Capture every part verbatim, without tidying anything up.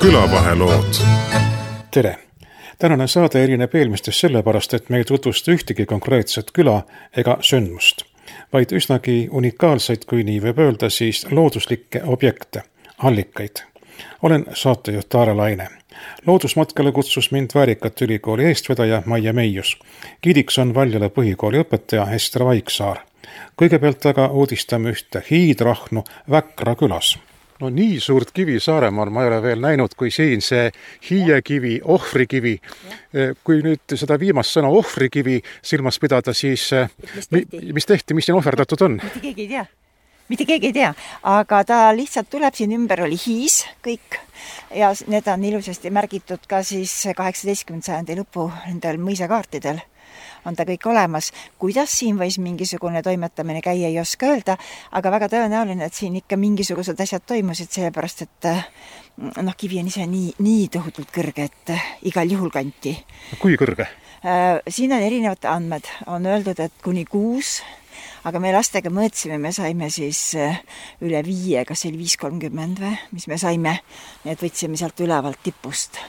külavahelood. Tere! Tänane saade erineb eelmistest sellepärast, et me ei tutvusta ühtegi konkreetset küla ega sündmust, vaid üsnagi unikaalseid, kui nii võib öelda, siis looduslikke objekte, allikaid. Olen saatejuht Taare Laine. Loodusmatkale kutsus mind Väärikat ülikooli eestvedaja Maie Meius. Giidiks on Valjala põhikooli õpetaja Ester Vaiksaar. Kõigepealt aga uudistame ühte hiidrahnu Väkra külas. No nii suurt kivi Saaremaal ma ei ole veel näinud, kui siin see hiiekivi, ohvrikivi. Kui nüüd seda viimast sõna ohvrikivi silmas pidada, siis mis tehti, mis, tehti, mis siin ohverdatud on? Mitte keegi ei tea. Mitte keegi ei tea, aga ta lihtsalt tuleb siin ümber, oli hiis kõik ja need on ilusasti märgitud ka siis kaheksateistkümnenda sajandi lõpu nendel mõisakaartidel. On ta kõik olemas. Kuidas siin võis mingisugune toimetamine käia, ei oska öelda, aga väga tõenäoline, et siin ikka mingisugused asjad toimusid, sellepärast, et noh, kivi on ise nii, nii tohutult kõrge, et igal juhul kanti. Kui kõrge? Siin on erinevad andmed. On öeldud, et kuni kuus, aga me lastega mõõtsime, me saime siis üle viie, kas see oli viis kolmkümmend või, mis me saime, nii et võtsime sealt ülevalt tipust.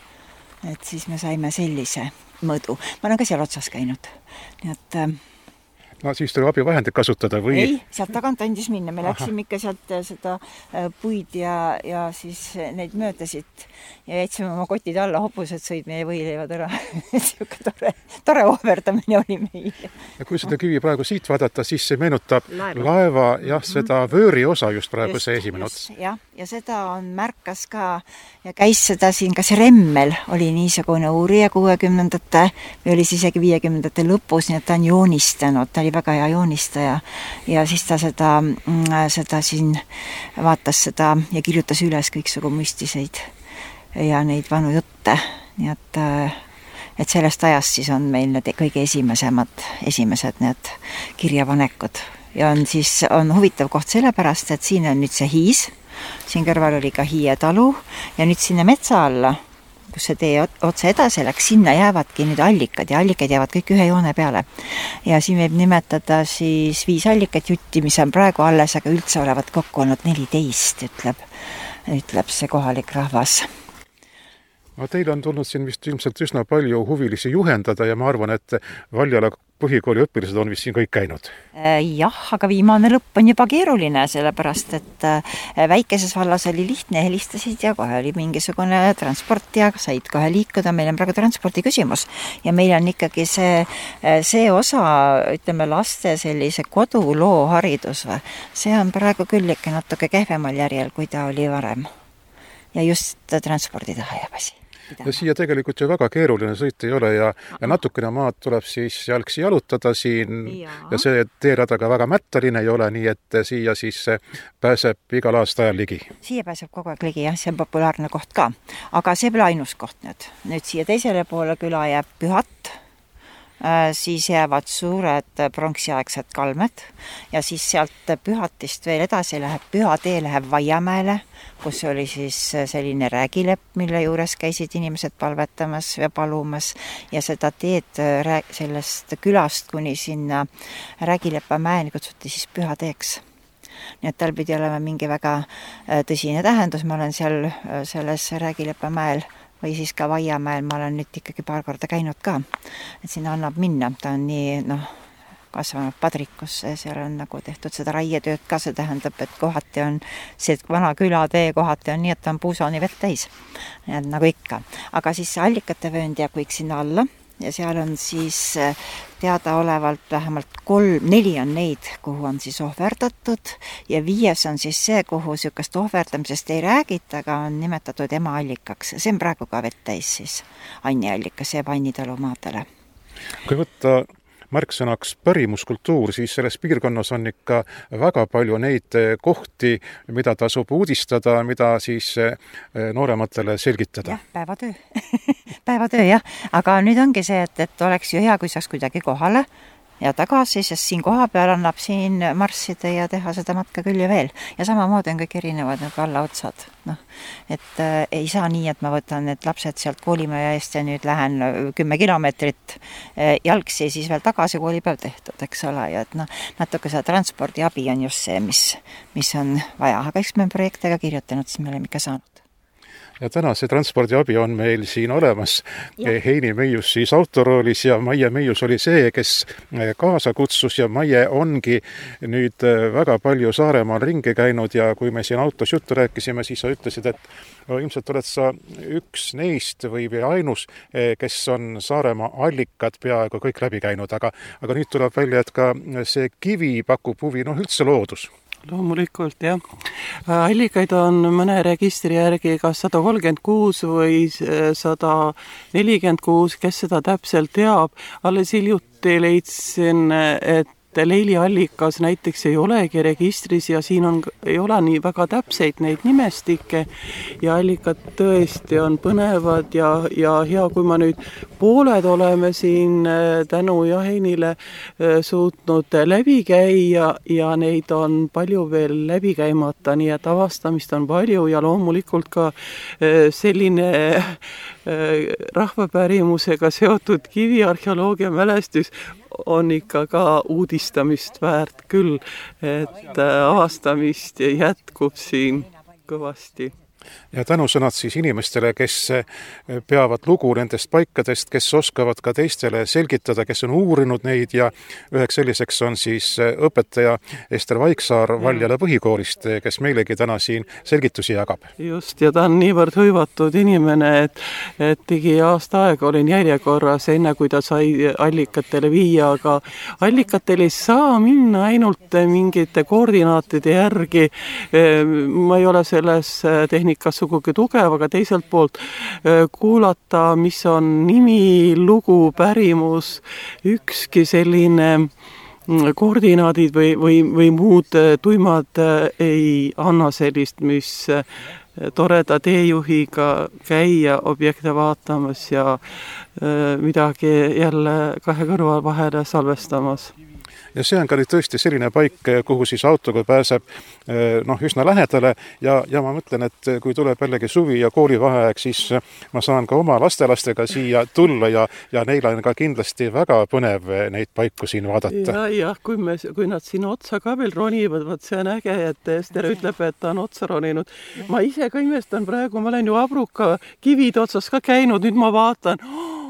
Et siis me saime sellise mõõdu. Ma olen ka seal otsas käinud. Nii et, no siis tuleb abivahendit kasutada või? Ei, sealt tagant andis minna. Me läksime ikka sealt seda puid ja, ja siis neid möödasid ja jätsime oma kotid alla, hopused sõid meie võileivad ära. Siuke tore, tore ohverdamine oli meil. Ja kui seda kivi praegu siit vaadata, siis see meenutab laeva, laeva jah, seda vööri osa just praegu just, see esimene ots. Ja, ja seda on märkas ka ja käis seda siin, kas Remmel oli niisugune uurija kuuekümnendate või oli siis isegi viiekümnendate lõpus, nii et ta on joonistanud, ta oli väga hea joonistaja ja siis ta seda, seda siin vaatas seda ja kirjutas üles kõiksugu müstiseid ja neid vanu jutte, nii et, et sellest ajast siis on meil need kõige esimesemad, esimesed need kirjavanekud ja on siis on huvitav koht sellepärast, et siin on nüüd see hiis, siin kõrval oli ka Hiie talu ja nüüd sinna metsa alla, kus see tee otse edasi läks, sinna jäävadki nüüd allikad ja allikad jäävad kõik ühe joone peale. Ja siin võib nimetada siis viis allikat jutti, mis on praegu alles, aga üldse olevat kokku olnud neliteist, ütleb, ütleb see kohalik rahvas. No, teil on tulnud siin vist ilmselt üsna palju huvilisi juhendada ja ma arvan, et Valjala põhikooli õpilased on vist siin kõik käinud. Jah, aga viimane lõpp on juba keeruline, sellepärast, et väikeses vallas oli lihtne, helistasid ja kohe oli mingisugune transport ja said kohe liikuda. Meil on praegu transpordi küsimus ja meil on ikkagi see, see osa, ütleme, laste sellise koduloo haridus. See on praegu küll ikka natuke kehvemal järjel, kui ta oli varem. Ja just transpordi taha jääb asi. Ja siia tegelikult ju väga keeruline sõit ei ole ja, ja natukene maad tuleb siis jalgsi jalutada siin ja, ja see teerada ka väga mättaline ei ole, nii et siia siis pääseb igal aastajal ligi. Siia pääseb kogu aeg ligi, jah, see on populaarne koht ka, aga see pole ainus koht nüüd. Nüüd siia teisele poole küla jääb Pühat, siis jäävad suured pronksiaegsed kalmed ja siis sealt Pühatist veel edasi läheb, Pühatee läheb Vaiamäele, kus oli siis selline räägilepp, mille juures käisid inimesed palvetamas ja palumas ja seda teed sellest külast kuni sinna Räägilepa mäeni kutsuti siis Pühateeks. Nii et tal pidi olema mingi väga tõsine tähendus, ma olen seal selles Räägilepa mäel või siis ka Vaiamäel, ma olen nüüd ikkagi paar korda käinud ka, et sinna annab minna, ta on nii, noh, kasvanud padrikusse, seal on nagu tehtud seda raietööd ka, see tähendab, et kohati on see vana külatee kohati on nii, et ta on puusani vett täis, nagu ikka. Aga siis see allikate vöönd jääb kõik sinna alla ja seal on siis teadaolevalt vähemalt kolm, neli on neid, kuhu on siis ohverdatud ja viies on siis see, kuhu sükast ohverdamisest ei räägita, aga on nimetatud ema allikaks. See on praegu ka vett täis siis Anni allikas ja Anni talumaadele. Kui võtta märksõnaks pärimuskultuur, siis selles piirkonnas on ikka väga palju neid kohti, mida tasub uudistada, mida siis noorematele selgitada. Jah, päevatöö. päevatöö, jah. Aga nüüd ongi see, et, et oleks ju hea, kui saaks kuidagi kohale ja tagasi, sest siin koha peal annab siin marssida ja teha seda matka küll ja veel. Ja samamoodi on kõik erinevad need vallaotsad. No, et äh, ei saa nii, et ma võtan need lapsed sealt koolimaja eest ja nüüd lähen kümme kilomeetrit äh, jalgsi ja siis veel tagasi koolipäev tehtud, eks ole. Ja et no, natuke seda transpordi abi on just see, mis, mis on vaja. Aga eks me projektega kirjutanud, siis me oleme ikka saanud. Ja täna see transpordiabi on meil siin olemas. Heini Meius siis autoroolis ja Maie Meius oli see, kes kaasa kutsus ja Maie ongi nüüd väga palju Saaremaal ringi käinud ja kui me siin autos juttu rääkisime, siis sa ütlesid, et no, ilmselt oled sa üks neist või ainus, kes on Saaremaa allikad peaaegu kõik läbi käinud, aga, aga nüüd tuleb välja, et ka see kivi pakub huvi, noh üldse loodus. Loomulikult, jah. Allikaid on mõne registri järgi kas sada kolmkümmend kuus või sada nelikümmend kuus, kes seda täpselt teab. Alles hiljuti leidsin, et Leili allikas näiteks ei olegi registris ja siin on, ei ole nii väga täpseid neid nimestikke ja allikad tõesti on põnevad ja, ja hea, kui ma nüüd pooled oleme siin tänu Jahenile suutnud läbi käia ja neid on palju veel läbi käimata, nii et avastamist on palju ja loomulikult ka selline rahvapärimusega seotud kiviarheoloogia mälestus on ikka ka uudistamist väärt küll, et avastamist jätkub siin kõvasti. Ja tänusõnad siis inimestele, kes peavad lugu nendest paikadest, kes oskavad ka teistele selgitada, kes on uurinud neid ja üheks selliseks on siis õpetaja Ester Vaiksaar Valjala põhikoolist, kes meilegi täna siin selgitusi jagab. Just, ja ta on niivõrd hõivatud inimene, et, et tegi aasta aega olin järjekorras enne, kui ta sai allikatele viia, aga allikatel ei saa minna ainult mingite koordinaatide järgi. Ma ei ole selles tehnikas kas sugugi tugev, aga teiselt poolt kuulata, mis on nimi, lugu, pärimus, ükski selline koordinaadid või, või, või muud tuimad ei anna sellist, mis toreda teejuhiga käia objekte vaatamas ja midagi jälle kahe kõrva vahele salvestamas. Ja see on ka nüüd tõesti selline paik, kuhu siis autoga pääseb noh, üsna lähedale ja, ja ma mõtlen, et kui tuleb jällegi suvi ja koolivaheaeg, siis ma saan ka oma lastelastega siia tulla ja, ja neil on ka kindlasti väga põnev neid paiku siin vaadata. Ja, ja kui, me, kui nad siin otsa ka veel ronivad, võt see on äge, et Ester ütleb, et ta on otsa roninud. Ma ise ka imestan praegu, ma olen ju Abruka kivide otsas ka käinud, nüüd ma vaatan,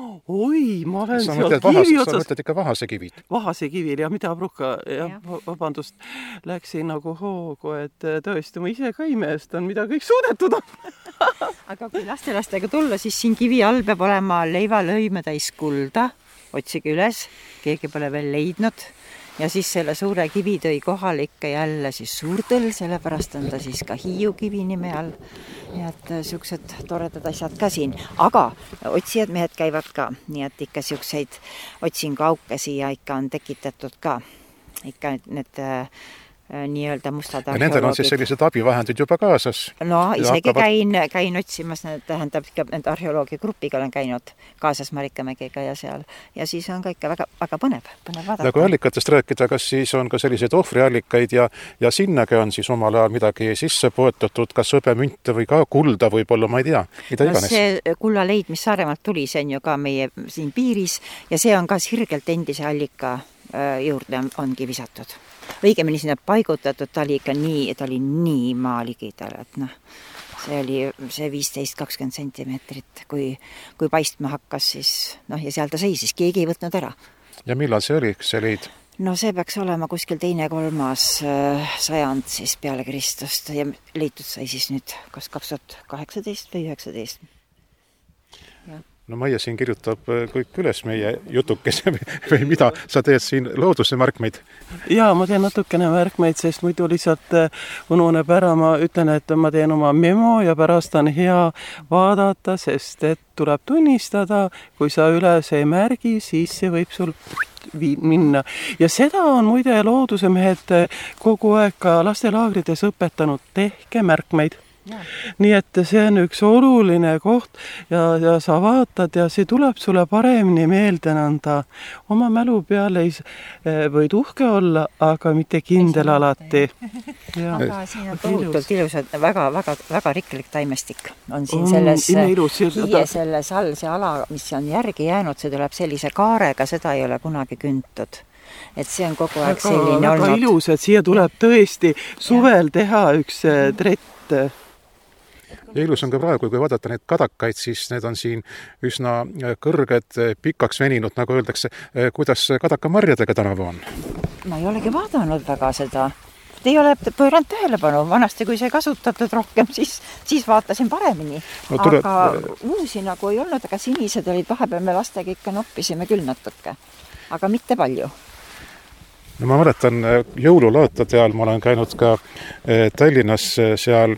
oi, ma olen sa seal mõtled kivi vahas, otsas. Sa mõtled ikka Vahase kivil? Vahase kivil ja mida Abruka, jah, vabandust, läksin nagu hoogu, et tõesti ma ise ka imestan, mida kõik suudetud on. Aga kui lastelastega tulla, siis siin kivi all peab olema leivalõime täis kulda, otsige üles, keegi pole veel leidnud. Ja siis selle suure kivi tõi kohal ikka jälle siis Suurtõll, sellepärast on ta siis ka Hiiu kivi nime all. Nii et siuksed toredad asjad ka siin. Aga otsijad mehed käivad ka, nii et ikka siukseid otsingu aukesi ja ikka on tekitatud ka. Ikka need nii-öelda mustad arheoloogid. Ja nendel on siis sellised abivahendid juba kaasas? No isegi hakkavad... käin, käin otsimas, tähendab ikka nende arheoloogia grupiga olen käinud kaasas Marikamägiga ja seal. Ja siis on ka ikka väga, väga põnev, põnev vaadata. Ja kui allikatest rääkida, kas siis on ka selliseid ohvriallikaid ja, ja sinnagi on siis omal ajal midagi sisse poetatud, kas hõbemünte või ka kulda võib-olla, ma ei tea, mida no, iganes. See kulla leid, mis Saaremaalt tuli, see on ju ka meie siin piiris ja see on ka sirgelt endise allika juurde ongi visatud. Õigemini sinna paigutatud, ta oli ikka nii, ta oli nii maaligidal, et noh, see oli see viisteist kakskümmend sentimeetrit, kui, kui paistma hakkas, siis noh, ja seal ta seisis, keegi ei võtnud ära. Ja millal see oli, see leid? No see peaks olema kuskil teine kolmas sajand siis peale Kristust ja leitud sai siis nüüd kas kaks tuhat kaheksateist või üheksateist. No Maie siin kirjutab kõik üles meie jutukese või mida sa teed siin looduse märkmeid? Jaa, ma teen natukene märkmeid, sest muidu lihtsalt ununeb ära, ma ütlen, et ma teen oma memo ja pärast on hea vaadata, sest et tuleb tunnistada, kui sa üles ei märgi, siis see võib sul minna. Ja seda on muide looduse mehed kogu aeg ka lastelaagrides õpetanud, tehke märkmeid. Ja. Nii et see on üks oluline koht ja, ja sa vaatad ja see tuleb sulle paremini meelde anda. Oma mälu peale ei võid uhke olla, aga mitte kindel alati. Ja. Aga siin on tohutult ilusad, väga, väga, väga rikkalik taimestik on siin selles hiie selles all see ala, mis on järgi jäänud, see tuleb sellise kaarega, seda ei ole kunagi küntud. Et see on kogu aeg selline väga, olnud. Väga ilus, et siia tuleb tõesti suvel teha üks trett. ja ilus on ka praegu, kui vaadata neid kadakaid, siis need on siin üsna kõrged, pikaks veninud, nagu öeldakse. Kuidas kadakamarjadega tänavu on? Ma ei olegi vaadanud väga seda. Te ei ole pööranud tähelepanu. Vanasti, kui see kasutatud rohkem, siis, siis vaatasin paremini. No, tule... Aga uusi nagu ei olnud, aga sinised olid vahepeal me lastega ikka noppisime küll natuke. Aga mitte palju. No ma mäletan jõululaatade ajal, ma olen käinud ka Tallinnas seal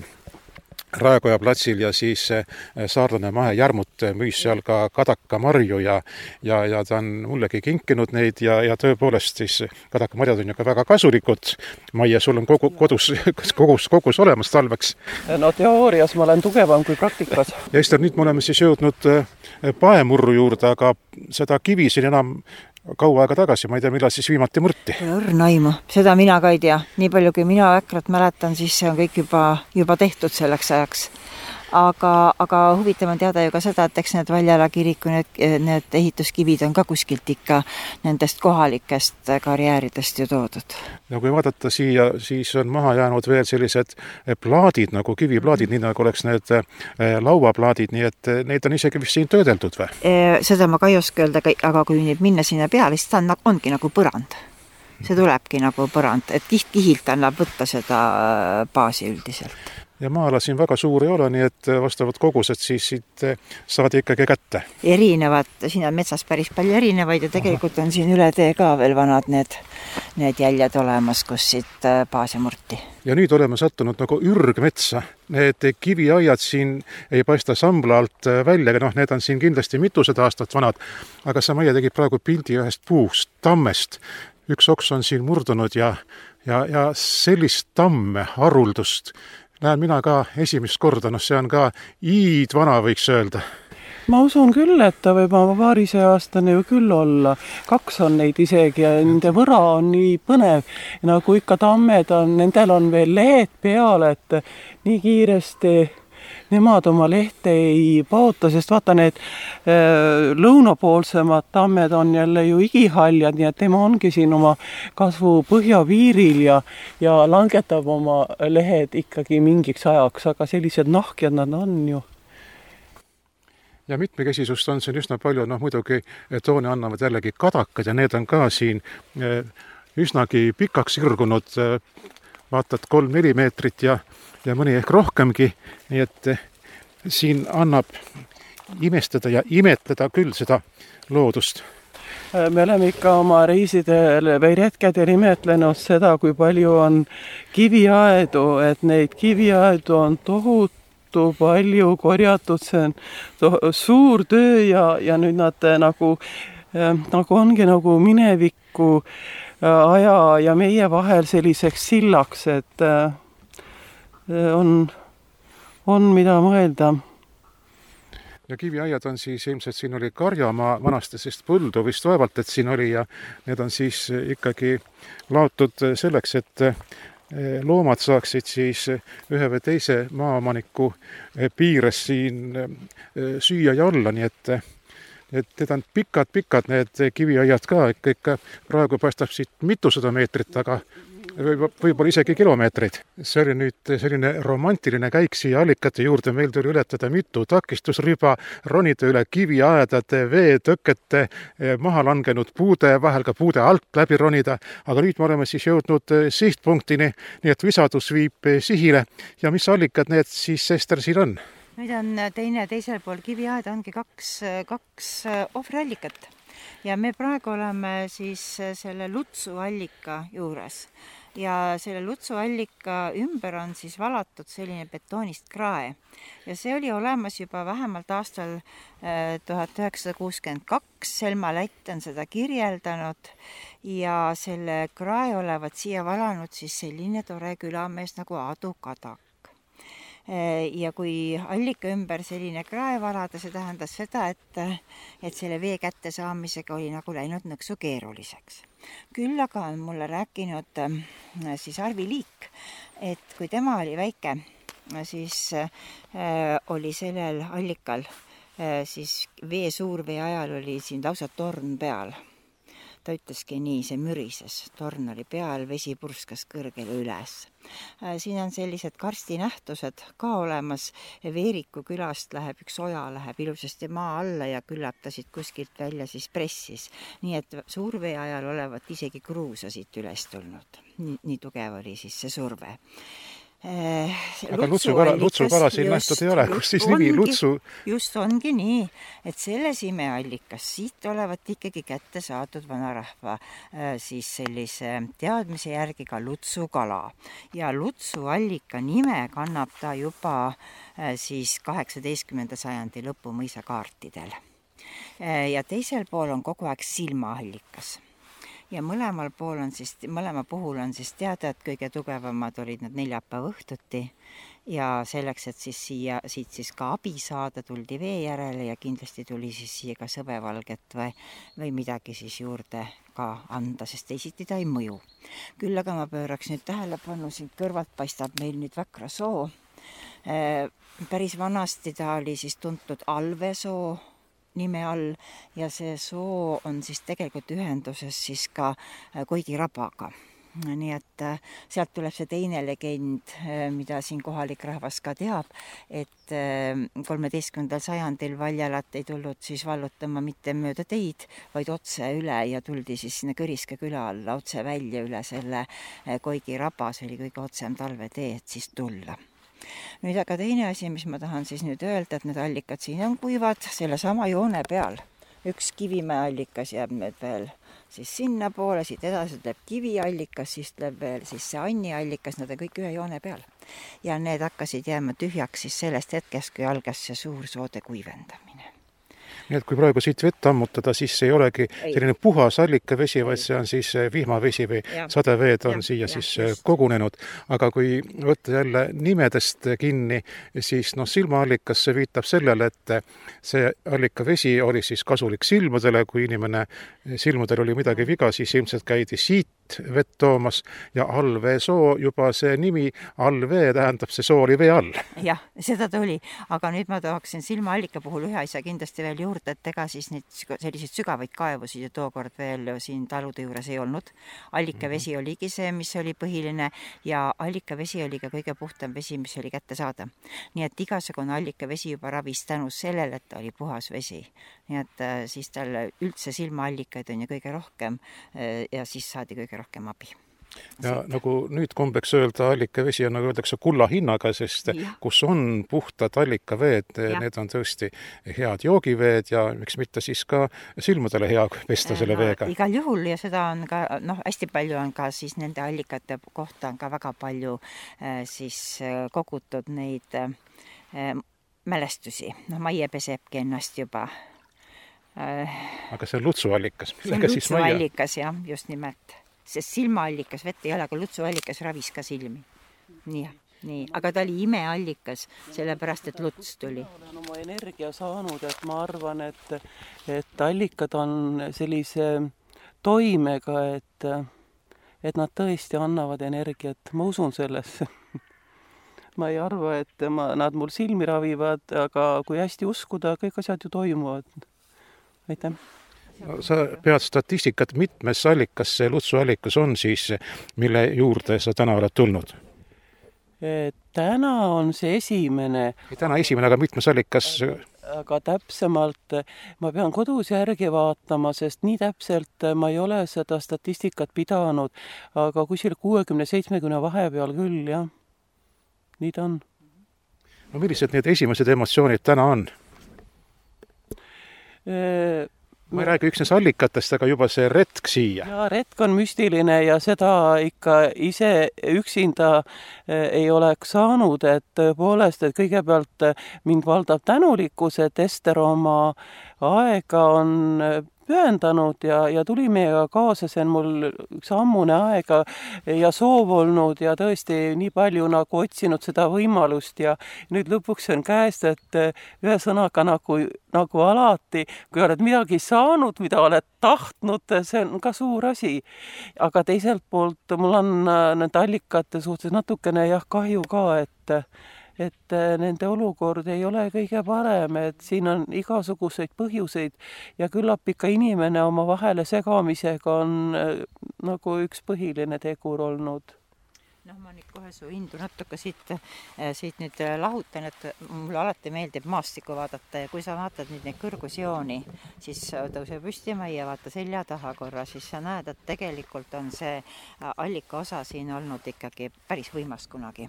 Raekoja platsil ja siis saarlane Mahe Järmut müüs seal ka kadakamarju ja, ja, ja ta on mullegi kinkinud neid ja, ja tõepoolest siis kadakamarjad on ju ka väga kasulikud. Maie, sul on kogu, kodus kogus, kogus olemas talveks. No teoorias ma olen tugevam kui praktikas. Ja Ester, nüüd me oleme siis jõudnud paemurru juurde, aga seda kivi siin enam kaua aega tagasi, ma ei tea, millal siis viimati murti. Õrna aimu, seda mina ka ei tea. Nii palju, kui mina äkrat mäletan, siis see on kõik juba, juba tehtud selleks ajaks. Aga, aga huvitav on teada ju ka seda, et eks need Valjala kiriku need, need ehituskivid on ka kuskilt ikka nendest kohalikest karjääridest ju toodud. Ja kui vaadata siia, siis on maha jäänud veel sellised plaadid, nagu kiviplaadid, nii nagu oleks need lauaplaadid, nii et neid on isegi vist siin töödeldud või? Seda ma ka ei oska öelda, aga kui nüüd minna sinna peale, siis ta on, ongi nagu põrand. See tulebki nagu põrand, et kiht-kihilt annab võtta seda baasi üldiselt. Ja maala siin väga suur ei ole, nii et vastavad kogused siis siit saadi ikkagi kätte. Erinevad, siin on metsas päris palju erinevaid ja tegelikult on siin üle tee ka veel vanad need, need jäljed olemas, kus siit baasi murti. Ja nüüd oleme sattunud nagu ürgmetsa. Need kiviaiad siin ei paista sambla alt välja, noh, need on siin kindlasti mitused aastat vanad, aga sa Maie tegid praegu pildi ühest puust, tammest. Üks oks on siin murdunud ja, ja, ja sellist tamme, haruldust näen mina ka esimest korda, noh see on ka iid vana, võiks öelda. Ma usun küll, et ta võib oma paarise aastane ju küll olla. Kaks on neid isegi ja nende võra on nii põnev. Nagu ikka tammed on, nendel on veel lehed peal, et nii kiiresti nemad oma lehte ei paota, sest vaata need äh, lõunapoolsemad tammed on jälle ju igihaljad, nii et tema ongi siin oma kasvu põhjapiiril ja, ja langetab oma lehed ikkagi mingiks ajaks, aga sellised nahkjad nad on ju. Ja mitmekesisust on siin üsna palju, noh muidugi toone annavad jällegi kadakad ja need on ka siin äh, üsnagi pikaks irgunud, äh, vaatad kolm-neli meetrit ja ja mõni ehk rohkemgi, nii et siin annab imestada ja imetleda küll seda loodust. Me oleme ikka oma reisidel või retkedel imetlenud seda, kui palju on kiviaedu, et neid kiviaedu on tohutu palju korjatud, see on to- suur töö ja, ja nüüd nad nagu, nagu ongi nagu mineviku aja ja meie vahel selliseks sillaks, et on, on mida mõelda. Ja kiviaiad on siis ilmselt, siin oli karjamaa vanasti, sest põldu vist vaevalt, et siin oli ja need on siis ikkagi laotud selleks, et loomad saaksid siis ühe või teise maaomaniku piires siin süüa ja olla, nii et et need on pikad-pikad need kiviaiad ka, ikka, ikka praegu paistab siit mitusada meetrit, aga võib-olla isegi kilomeetreid. See oli nüüd selline romantiline käik siia allikate juurde. Meil tuli ületada mitu takistusriba, ronida üle kiviaedade, veetõkete, maha langenud puude, vahel ka puude alt läbi ronida. Aga nüüd me oleme siis jõudnud sihtpunktini, nii et visadus viib sihile. Ja mis allikad need siis, Ester, siin on? Nüüd on teine teisel pool kiviaed, ongi kaks, kaks ohvriallikat. Ja me praegu oleme siis selle Lutsu allika juures. Ja selle Lutsu allika ümber on siis valatud selline betoonist krae. Ja see oli olemas juba vähemalt aastal tuhat üheksasada kuuskümmend kaks. Selma Lätt on seda kirjeldanud ja selle krae olevat siia valanud siis selline tore külamees nagu Adu Kadak. Ja kui allika ümber selline krae valada, see tähendas seda, et, et selle vee kätte saamisega oli nagu läinud nõksu keeruliseks. Küll aga on mulle rääkinud siis Arvi Liik, et kui tema oli väike, siis äh, oli sellel allikal, äh, siis vee suurvee ajal oli siin lausa torn peal. ta ütleski nii, see mürises, torn oli peal, vesi purskas kõrgele üles. Siin on sellised karstinähtused ka olemas, Veeriku külast läheb üks oja, läheb ilusasti maa alla ja küllap ta siit kuskilt välja siis pressis. Nii et surve ajal olevat isegi kruusa siit üles tulnud. Nii, nii tugev oli siis see surve. Aga lutsukala, lutsukala siin nähtud ei ole, kus siis nimi Lutsu? Just ongi nii, et selles imeallikas siit olevat ikkagi kätte saadud vanarahva siis sellise teadmise järgi ka lutsukala. Ja lutsuallika nime kannab ta juba siis kaheksateistkümnenda sajandi lõpu mõisakaartidel. Ja teisel pool on kogu aeg silmaallikas. Ja mõlemal pool on siis, mõlema puhul on siis teada, et kõige tugevamad olid nad neljapäeva õhtuti ja selleks, et siis siia, siit siis ka abi saada, tuldi vee järele ja kindlasti tuli siis siia ka sõbevalget või, või midagi siis juurde ka anda, sest teisiti ta ei mõju. Küll aga ma pööraks nüüd tähelepanu, siin kõrvalt paistab meil nüüd Väkra soo. Päris vanasti ta oli siis tuntud Alvesoo nime all ja see soo on siis tegelikult ühenduses siis ka Koigi rabaga. Nii et sealt tuleb see teine legend, mida siin kohalik rahvas ka teab, et kolmeteistkümnendal sajandil Valjalat ei tulnud siis vallutama mitte mööda teid, vaid otse üle ja tuldi siis sinna Kõriske küla alla otse välja üle selle Koigi raba, see oli kõige otsem talvetee, et siis tulla. Nüüd aga teine asi, mis ma tahan siis nüüd öelda, et need allikad siin on kuivad selle sama joone peal. Üks Kivimäe allikas jääb nüüd veel siis sinna poole, siit edasi tuleb Kiviallikas, siis tuleb veel siis see Anni allikas, nad on kõik ühe joone peal. Ja need hakkasid jääma tühjaks siis sellest hetkest, kui algas see suur soode kuivendamine. Nii et kui praegu siit vett ammutada, siis ei olegi selline puhas allikavesi, vaid see on siis vihmavesi või ja. Sadeveed on ja, siia ja, siis just. Kogunenud. Aga kui võtta jälle nimedest kinni, siis no silmaallikas see viitab sellele, et see allikavesi oli siis kasulik silmadele, kui inimene silmadel oli midagi viga, siis ilmselt käidi siit vett toomas ja allveesoo, juba see nimi allvee tähendab, see soo oli vee all. Jah, seda ta oli, aga nüüd ma tahaksin silmaallika puhul ühe asja kindlasti veel juurde, et ega siis neid selliseid sügavaid kaevusid ja tookord veel siin talude juures ei olnud. Allikavesi oligi see, mis oli põhiline ja allikavesi oli ka kõige puhtam vesi, mis oli kätte saada. Nii et igasugune allikavesi juba ravis tänus sellele, et ta oli puhas vesi. Nii et siis tal üldse silmaallikaid on ju kõige rohkem ja siis saadi kõige rohkem abi. Ja siit. Nagu nüüd kombeks öelda, allikavesi on, nagu öeldakse, kulla hinnaga, sest ja. Kus on puhtad allikaveed, ja. Need on tõesti head joogiveed ja miks mitte siis ka silmadele hea pesta selle no, veega. Igal juhul ja seda on ka, noh, hästi palju on ka siis nende allikate kohta on ka väga palju äh, siis kogutud neid äh, mälestusi. Noh, Maie pesebki ennast juba. Äh, Aga see on lutsuallikas. See on lutsuallikas, jah, just nimelt. Sest silmaallikas, vett ei ole, aga lutsuallikas ravis ka silmi. Nii, nii. Aga ta oli imeallikas, sellepärast, et luts tuli. Ma olen oma energia saanud, et ma arvan, et, et allikad on sellise toimega, et, et nad tõesti annavad energiat. Ma usun sellesse. Ma ei arva, et ma, nad mul silmi ravivad, aga kui hästi uskuda, kõik asjad ju toimuvad. Aitäh! No, sa pead statistikat, mitmes allikas see lutsuallikas on siis, mille juurde sa täna oled tulnud? Täna on see esimene. Täna esimene, aga mitmes allikas? Aga täpsemalt ma pean kodus järgi vaatama, sest nii täpselt ma ei ole seda statistikat pidanud, aga kuskil kuuekümne seitsmekümne vahepeal küll, jah. Nii ta on. No millised need esimesed emotsioonid täna on? E Ma ei räägi üksnes allikatest, aga juba see retk siia. Ja, retk on müstiline ja seda ikka ise üksinda ei oleks saanud, et tõepoolest, et kõigepealt mind valdab tänulikkus, et Ester oma aega on pühendanud ja, ja tuli meiega kaasa, see on mul üks ammune aega ja soov olnud ja tõesti nii palju nagu otsinud seda võimalust ja nüüd lõpuks on käest, et ühe sõnaga nagu, nagu alati, kui oled midagi saanud, mida oled tahtnud, see on ka suur asi. Aga teiselt poolt mul on nende allikate suhtes natukene jah kahju ka, et et nende olukord ei ole kõige parem, et siin on igasuguseid põhjuseid ja küllap ikka inimene oma vahele segamisega on nagu üks põhiline tegur olnud. Noh, ma nüüd kohe su hindu natuke siit, siit nüüd lahutan, et mulle alati meeldib maastikku vaadata ja kui sa vaatad nüüd neid kõrgusjooni, siis tõuse püsti ja vaata selja taha korra, siis sa näed, et tegelikult on see allika osa siin olnud ikkagi päris võimas kunagi.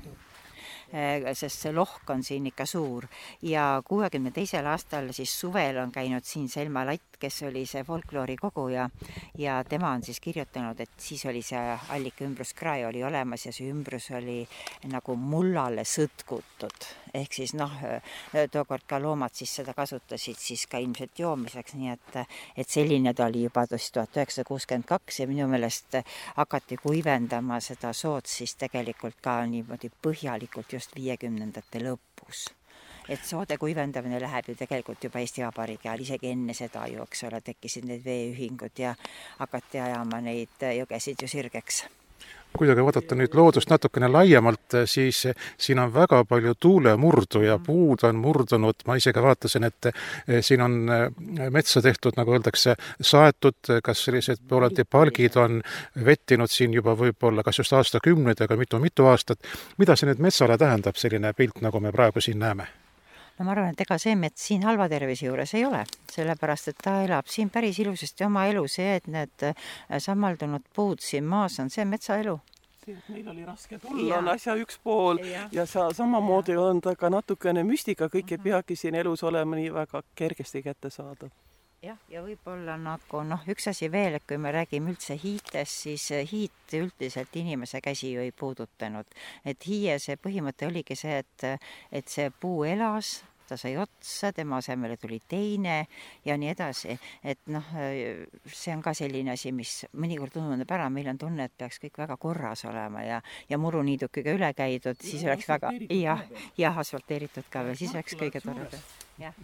Sest see lohk on siin ikka suur ja kuuekümne teisel aastal siis suvel on käinud siin Selma Latt, kes oli see folkloori koguja ja tema on siis kirjutanud, et siis oli see allika ümbruskrae oli olemas ja see ümbrus oli nagu mullale sõtkutud. Ehk siis noh, tookord ka loomad siis seda kasutasid siis ka ilmselt joomiseks, nii et, et selline ta oli juba tuhat üheksasada kuuskümmend kaks ja minu meelest hakati kuivendama seda sood siis tegelikult ka niimoodi põhjalikult just viiekümnendate lõpus. Et soode kuivendamine läheb ju tegelikult juba Eesti Vabariigi ajal, isegi enne seda ju, eks ole, tekkisid need veeühingud ja hakati ajama neid jõgesid ju sirgeks. Kui aga vaadata nüüd loodust natukene laiemalt, siis siin on väga palju tuulemurdu ja puud on murdunud. Ma isegi vaatasin, et siin on metsa tehtud, nagu öeldakse, saetud, kas sellised pooleldi palgid on vettinud siin juba võib-olla kas just aastakümneid, aga mitu-mitu aastat. Mida see nüüd metsale tähendab, selline pilt, nagu me praegu siin näeme? No ma arvan, et ega see mets siin halva tervise juures ei ole, sellepärast, et ta elab siin päris ilusasti oma elu. See, et need sammaldunud puud siin maas on see metsaelu. See, et meil oli raske tulla, on asja üks pool ja, ja sa, samamoodi on ta ka natukene müstika, kõik ei peagi siin elus olema nii väga kergesti kätte saada. Jah, ja võib-olla nagu noh, üks asi veel, et kui me räägime üldse hiitest, siis hiit üldiselt inimese käsi ju ei puudutanud. Et hiie see põhimõte oligi see, et, et see puu elas, ta sai otsa, tema asemele tuli teine ja nii edasi. Et noh, see on ka selline asi, mis mõnikord tundub ära, meil on tunne, et peaks kõik väga korras olema ja, ja muruniidukiga üle käidud, siis ja, oleks väga, jah, ja asfalteeritud ka veel, siis oleks kõige toreda. Jah.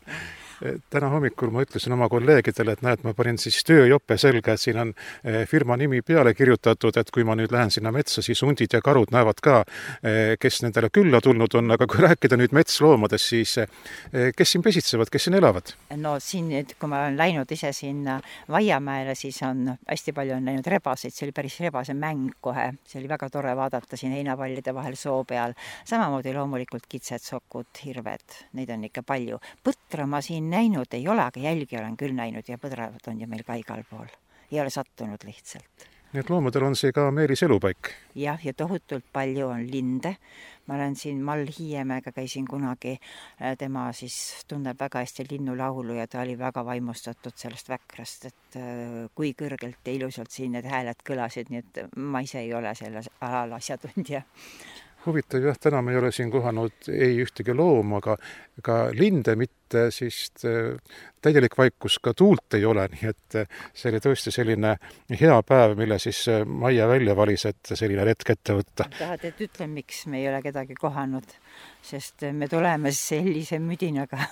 Täna hommikul ma ütlesin oma kolleegidele, et näed, ma panin siis tööjoppe selga, et siin on firma nimi peale kirjutatud, et kui ma nüüd lähen sinna metsa, siis hundid ja karud näevad ka, kes nendele külla tulnud on, aga kui rääkida nüüd metsloomadest, siis kes siin pesitsevad, kes siin elavad? No siin, kui ma olen läinud ise sinna Vaiamäele, siis on hästi palju on läinud rebaseid, see oli päris rebase mäng kohe, see oli väga tore vaadata siin heinapallide vahel soo peal, samamoodi loomulikult kitsed, sokud, hirved, neid on ikka palju. Põtra ma siin näinud ei ole, aga jälgi olen küll näinud ja põdravad on ju meil ka igal pool. Ei ole sattunud lihtsalt. Nii et loomadel on see ka Meelis elupaik? Jah, ja tohutult palju on linde. Ma olen siin Mall Hiiemäega käisin kunagi, tema siis tunneb väga hästi linnulaulu ja ta oli väga vaimustatud sellest väkrast, et kui kõrgelt ja ilusalt siin need hääled kõlasid, nii et ma ise ei ole selle alal asjatundja. Huvitav, jah, täna me ei ole siin kohanud ei ühtegi looma, aga ka linde mitte, siis täielik vaikus ka tuult ei ole, nii et see oli tõesti selline hea päev, mille siis Maia välja valis, et selline retk ette võtta. Tahad, et ütlen, miks me ei ole kedagi kohanud, sest me tuleme sellise müdinaga,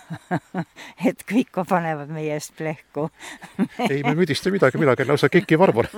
et kõik panevad meie eest plehku. Ei, me müdiste midagi, midagi, lausa kiki varvul.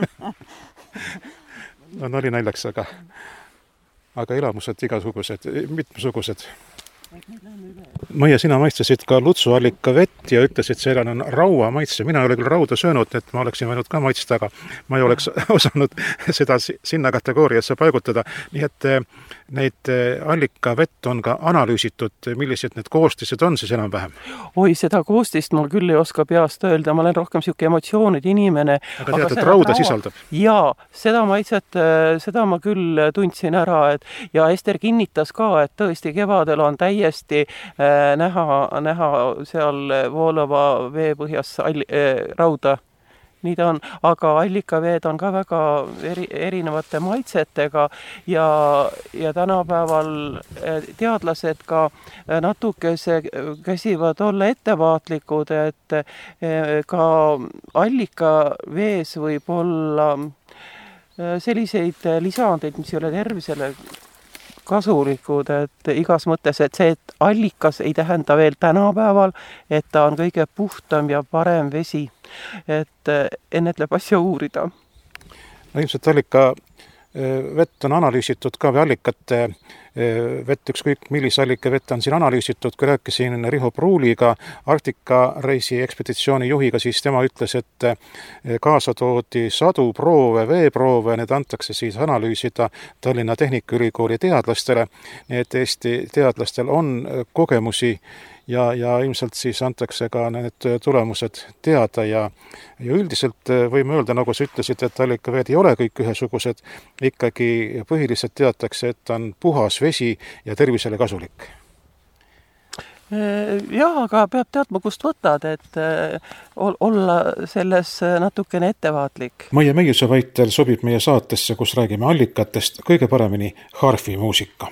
No oli naljaks, aga... aga elamused igasugused, mitmesugused. Maia, sina maitsesid ka lutsuallika vett ja ütlesid, see on raua maitse. Mina ei ole küll rauda söönud, et ma oleksin võinud ka maitsta, aga ma ei oleks osanud seda sinna kategooriasse paigutada. Nii et neid allika vett on ka analüüsitud, millised need koostised on siis enam-vähem? Oi, seda koostist ma küll ei oska peast öelda, ma olen rohkem siuke emotsioonid inimene. Aga tead, et rauda sisaldab? Jaa, seda maitset, seda ma küll tundsin ära, et ja Ester kinnitas ka, et tõesti kevadel on täie täiesti äh, näha, näha seal voolava vee põhjas alli, äh, rauda. Nii ta on, aga allikaveed on ka väga eri, erinevate maitsetega ja, ja tänapäeval teadlased ka natukese käsivad olla ettevaatlikud, et ka allikavees võib olla selliseid lisandeid, mis ei ole tervisele kasulikud, et igas mõttes, et see, et allikas ei tähenda veel tänapäeval, et ta on kõige puhtam ja parem vesi. Et enne tuleb asja uurida. No ilmselt allika vett on analüüsitud ka veeallikate vett, ükskõik millise allika vett on siin analüüsitud. Kui rääkisin Riho Pruuliga, Arktika reisi ekspeditsiooni juhiga, siis tema ütles, et kaasa toodi sadu proove, veeproove, need antakse siis analüüsida Tallinna Tehnikaülikooli teadlastele. Nii et Eesti teadlastel on kogemusi ja, ja ilmselt siis antakse ka need tulemused teada ja, ja üldiselt võime öelda, nagu sa ütlesid, et allikaveed ei ole kõik ühesugused, ikkagi põhiliselt teatakse, et on puhas vesi ja tervisele kasulik. Jah, aga peab teadma, kust võtad, et olla selles natukene ettevaatlik. Maie Meiuse väitel sobib meie saatesse, kus räägime allikatest, kõige paremini harfi muusika.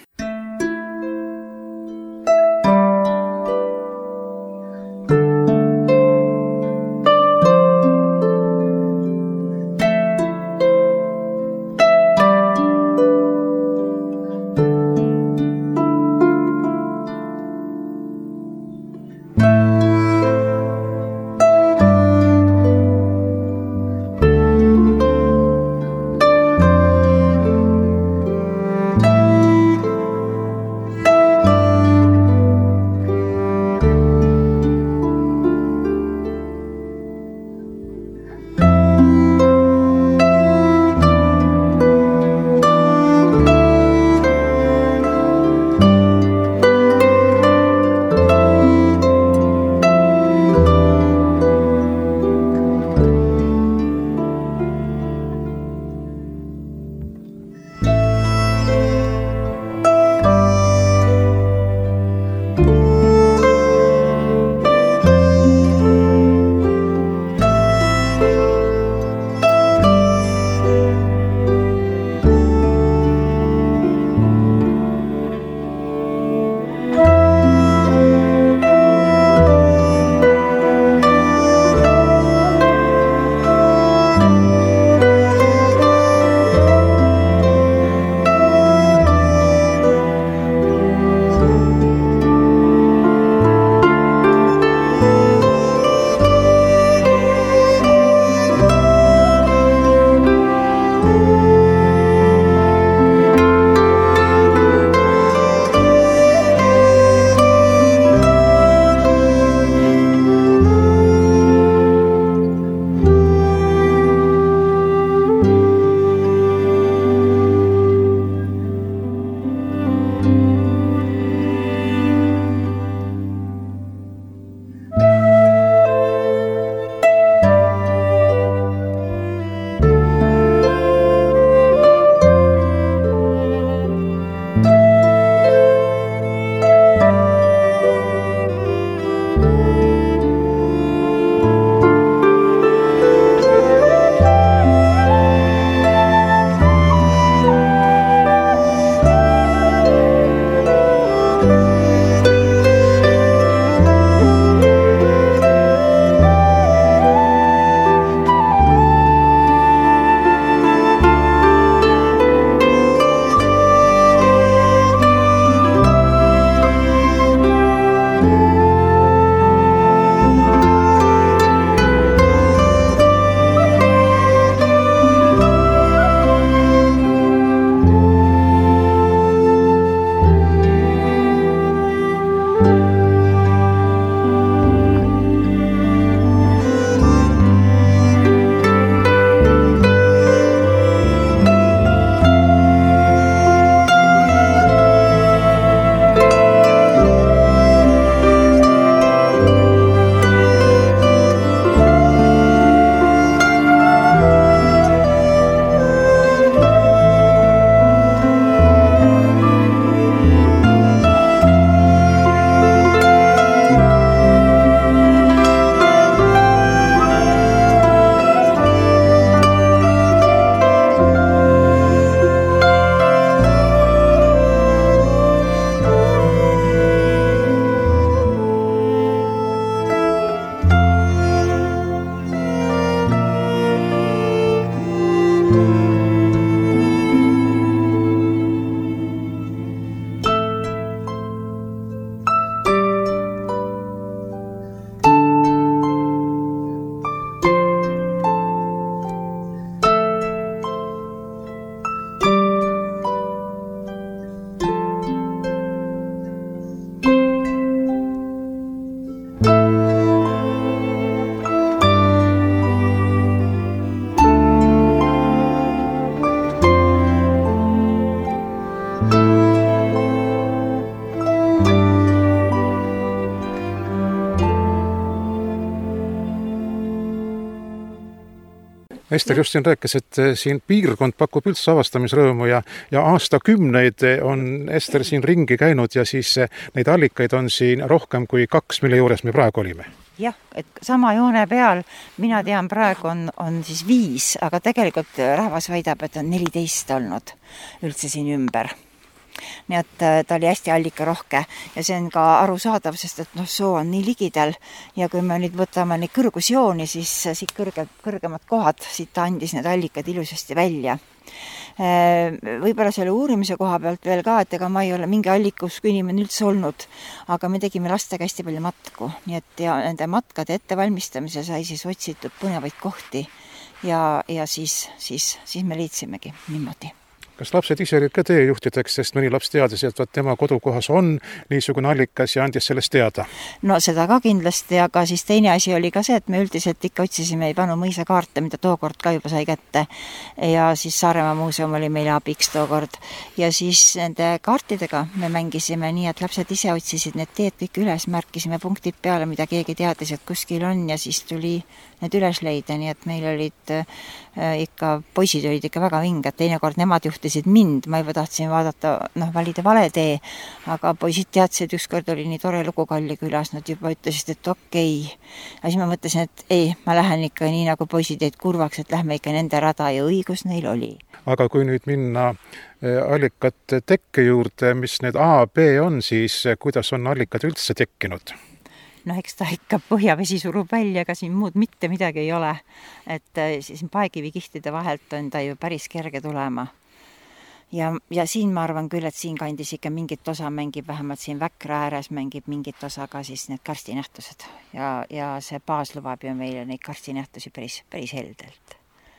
Ester just siin rääkis, et siin piirkond pakub üldse avastamisrõõmu ja, ja aastakümneid on Ester siin ringi käinud ja siis neid allikaid on siin rohkem kui kaks, mille juures me praegu olime. Jah, et sama joone peal, mina tean, praegu on, on siis viis, aga tegelikult rahvas väidab, et on neliteist olnud üldse siin ümber. Nii et ta oli hästi allikarohke ja see on ka arusaadav, sest et noh, soo on nii ligidal ja kui me nüüd võtame neid kõrgusjooni, siis siit kõrge, kõrgemad kohad, siit ta andis need allikad ilusasti välja. Võib-olla selle uurimise koha pealt veel ka, et ega ma ei ole mingi allikus, kui inimene üldse olnud, aga me tegime lastega hästi palju matku, nii et ja nende matkade ettevalmistamise sai siis otsitud põnevaid kohti ja, ja siis, siis, siis me liitsimegi niimoodi. Kas lapsed ise olid ka teejuhtideks, sest mõni laps teadis, et tema kodukohas on niisugune allikas ja andis sellest teada? No seda ka kindlasti, aga siis teine asi oli ka see, et me üldiselt ikka otsisime Panu mõisa kaarte, mida tookord ka juba sai kätte ja siis Saaremaa muuseum oli meile abiks tookord ja siis nende kaartidega me mängisime nii, et lapsed ise otsisid need teed kõik üles, märkisime punktid peale, mida keegi teadis, et kuskil on ja siis tuli need üles leida, nii et meil olid äh, ikka, poisid olid ikka väga vingad, teinekord nemad juhtisid mind, ma juba tahtsin vaadata, noh, valida vale tee, aga poisid teadsid, ükskord oli nii tore lugu Kalli külas, nad juba ütlesid, et okei. Ja siis ma mõtlesin, et ei, ma lähen ikka nii, nagu poisid jäid kurvaks, et lähme ikka nende rada ja õigus neil oli. Aga kui nüüd minna allikate tekke juurde, mis need A, B on, siis kuidas on allikad üldse tekkinud? noh, eks ta ikka põhjavesi surub välja, aga siin muud mitte midagi ei ole. Et siis paekivikihtide vahelt on ta ju päris kerge tulema. Ja, ja siin ma arvan küll, et siin kandis ikka mingit osa mängib, vähemalt siin Väkra ääres mängib mingit osa ka siis need karstinähtused. Ja, ja see baas lubab ju meile neid karstinähtusi päris, päris heldelt.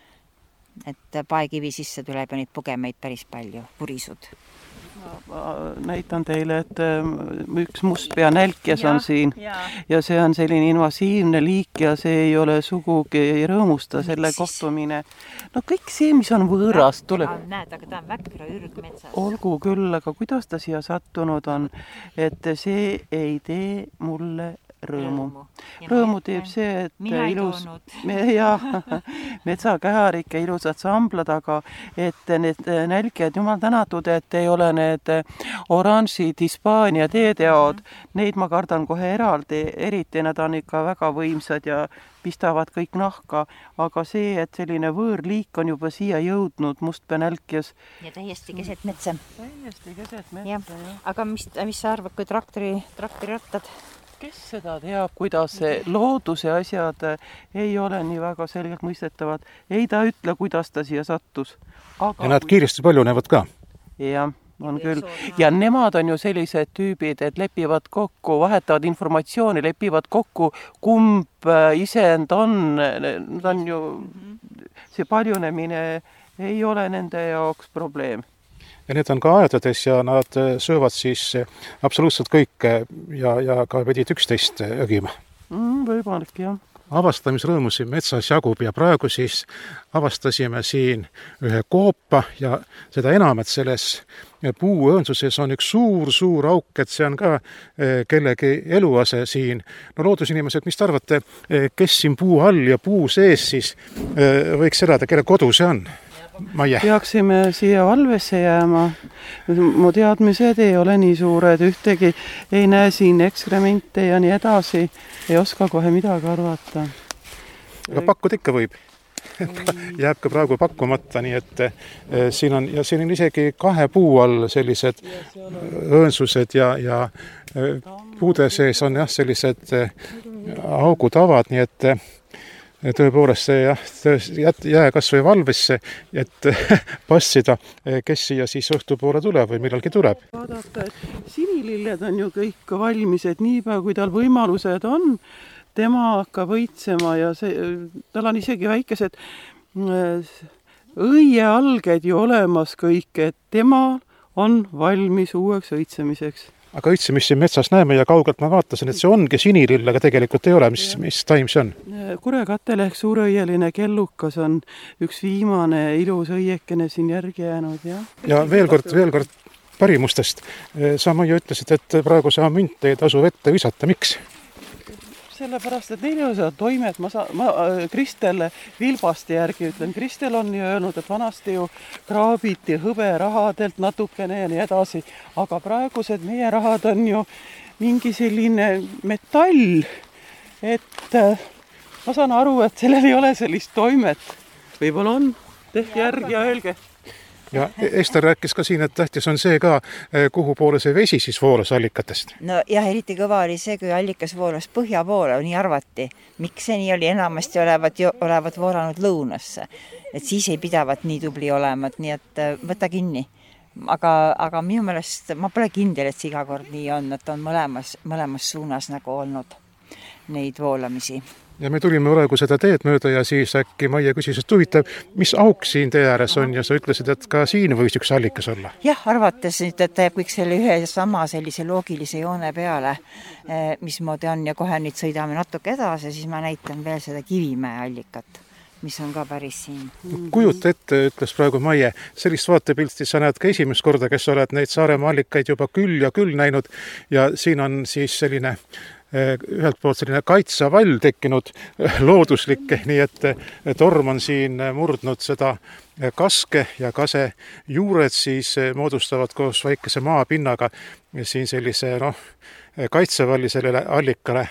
Et paekivi sisse tuleb ja neid pugemeid päris palju, purisud. Ma näitan teile, et üks mustpea nälkjas on siin ja. ja see on selline invasiivne liik ja see ei ole sugugi ei rõõmusta selle kohtumine. No kõik see, mis on võõrast, tuleb. Näed, aga ta on Väkra ürgmetsas. Olgu küll, aga kuidas ta siia sattunud on, et see ei tee mulle rõõmu. Rõõmu teeb see, et mina ilus ja metsakäharik ja ilusad samblad, aga et need nälkjad, jumal tänatud, et ei ole need oranžid Hispaania teedeod, neid ma kardan kohe eraldi, eriti nad on ikka väga võimsad ja pistavad kõik nahka, aga see, et selline võõrliik on juba siia jõudnud, mustpea nälkjas. Ja täiesti keset metsa. Täiesti keset metsa, jah. Aga mis, mis sa arvad, kui traktori, traktori rattad? Kes seda teab, kuidas see looduse asjad ei ole nii väga selgelt mõistetavad. Ei ta ütle, kuidas ta siia sattus. Aga ja nad kiiresti palju näevad ka. Jah, on küll. Ja nemad on ju sellised tüübid, et lepivad kokku, vahetavad informatsiooni, lepivad kokku, kumb isend on. Nad on ju, see paljunemine ei ole nende jaoks probleem. Ja need on ka aedades ja nad söövad siis absoluutselt kõike ja, ja ka vedid üksteist ögima. Mm, võimalik, jah. Avastamisrõõmusi metsas jagub ja praegu siis avastasime siin ühe koopa ja seda enam, et selles puuõõnsuses on üks suur, suur auk, et see on ka kellegi eluase siin. No loodusinimesed, mis te arvate, kes siin puu all ja puu sees siis võiks elada, kelle kodu see on? Maie. Peaksime siia valvesse jääma. Mu teadmised ei ole nii suured, ühtegi ei näe siin ekskremente ja nii edasi. Ei oska kohe midagi arvata. Aga pakkud ikka võib. Jääb ka praegu pakkumata, nii et siin on, ja siin on isegi kahe puu all sellised õõnsused ja, ja puude sees on jah, sellised augutavad, nii et tõepoolest see jah, jää kas või valvesse, et passida, kes siia siis õhtupoole tuleb või millalgi tuleb. Vaadata, et sinililled on ju kõik valmis, et niipea kui tal võimalused on, tema hakkab õitsema ja see, tal on isegi väikesed õiealged ju olemas kõik, et tema on valmis uueks õitsemiseks. Aga üldse, mis siin metsas näeme ja kaugelt ma vaatasin, et see ongi sinilill, aga tegelikult ei ole. Mis, mis taim see on? Kurekatel ehk suurõieline kellukas on üks viimane ilus õiekene siin järgi jäänud. Ja, ja veel kord, veel kord parimustest. Sa, Maia, ütlesid, et praegu saa münt ei tasu vette visata. Miks? sellepärast, et neil ei ole seda toimet, ma saan, ma Kristel Vilbaste järgi ütlen, Kristel on ju öelnud, et vanasti ju kraabiti hõberahadelt natukene ja nii edasi, aga praegused meie rahad on ju mingi selline metall, et ma saan aru, et sellel ei ole sellist toimet. Võib-olla on, tehke järgi ja öelge. Ja Ester rääkis ka siin, et tähtis on see ka, kuhu poole see vesi siis voolas allikatest. No jah, eriti kõva oli see, kui allikas voolas põhja poole, nii arvati. Miks see nii oli, enamasti olevat, olevat voolanud lõunasse. Et siis ei pidavat nii tubli olema, nii et võta kinni. Aga, aga minu meelest, ma pole kindel, et see iga kord nii on, et on mõlemas, mõlemas suunas nagu olnud neid voolamisi. Ja me tulime praegu seda teed mööda ja siis äkki Maie küsis, et huvitav, mis auk siin tee ääres on ja sa ütlesid, et ka siin võis üks allikas olla. Jah, arvates nüüd, et kõik selle ühe sama sellise loogilise joone peale, mismoodi on ja kohe nüüd sõidame natuke edasi, siis ma näitan veel seda Kivimäe allikat, mis on ka päris siin. Kujuta ette, ütles praegu Maie, sellist vaatepilti sa näed ka esimest korda, kes oled neid Saaremaa allikaid juba küll ja küll näinud ja siin on siis selline ühelt poolt selline kaitsavall tekkinud looduslikke, nii et torm on siin murdnud seda kaske ja kase juured siis moodustavad koos väikese maapinnaga siin sellise no, kaitsevalli sellele allikale.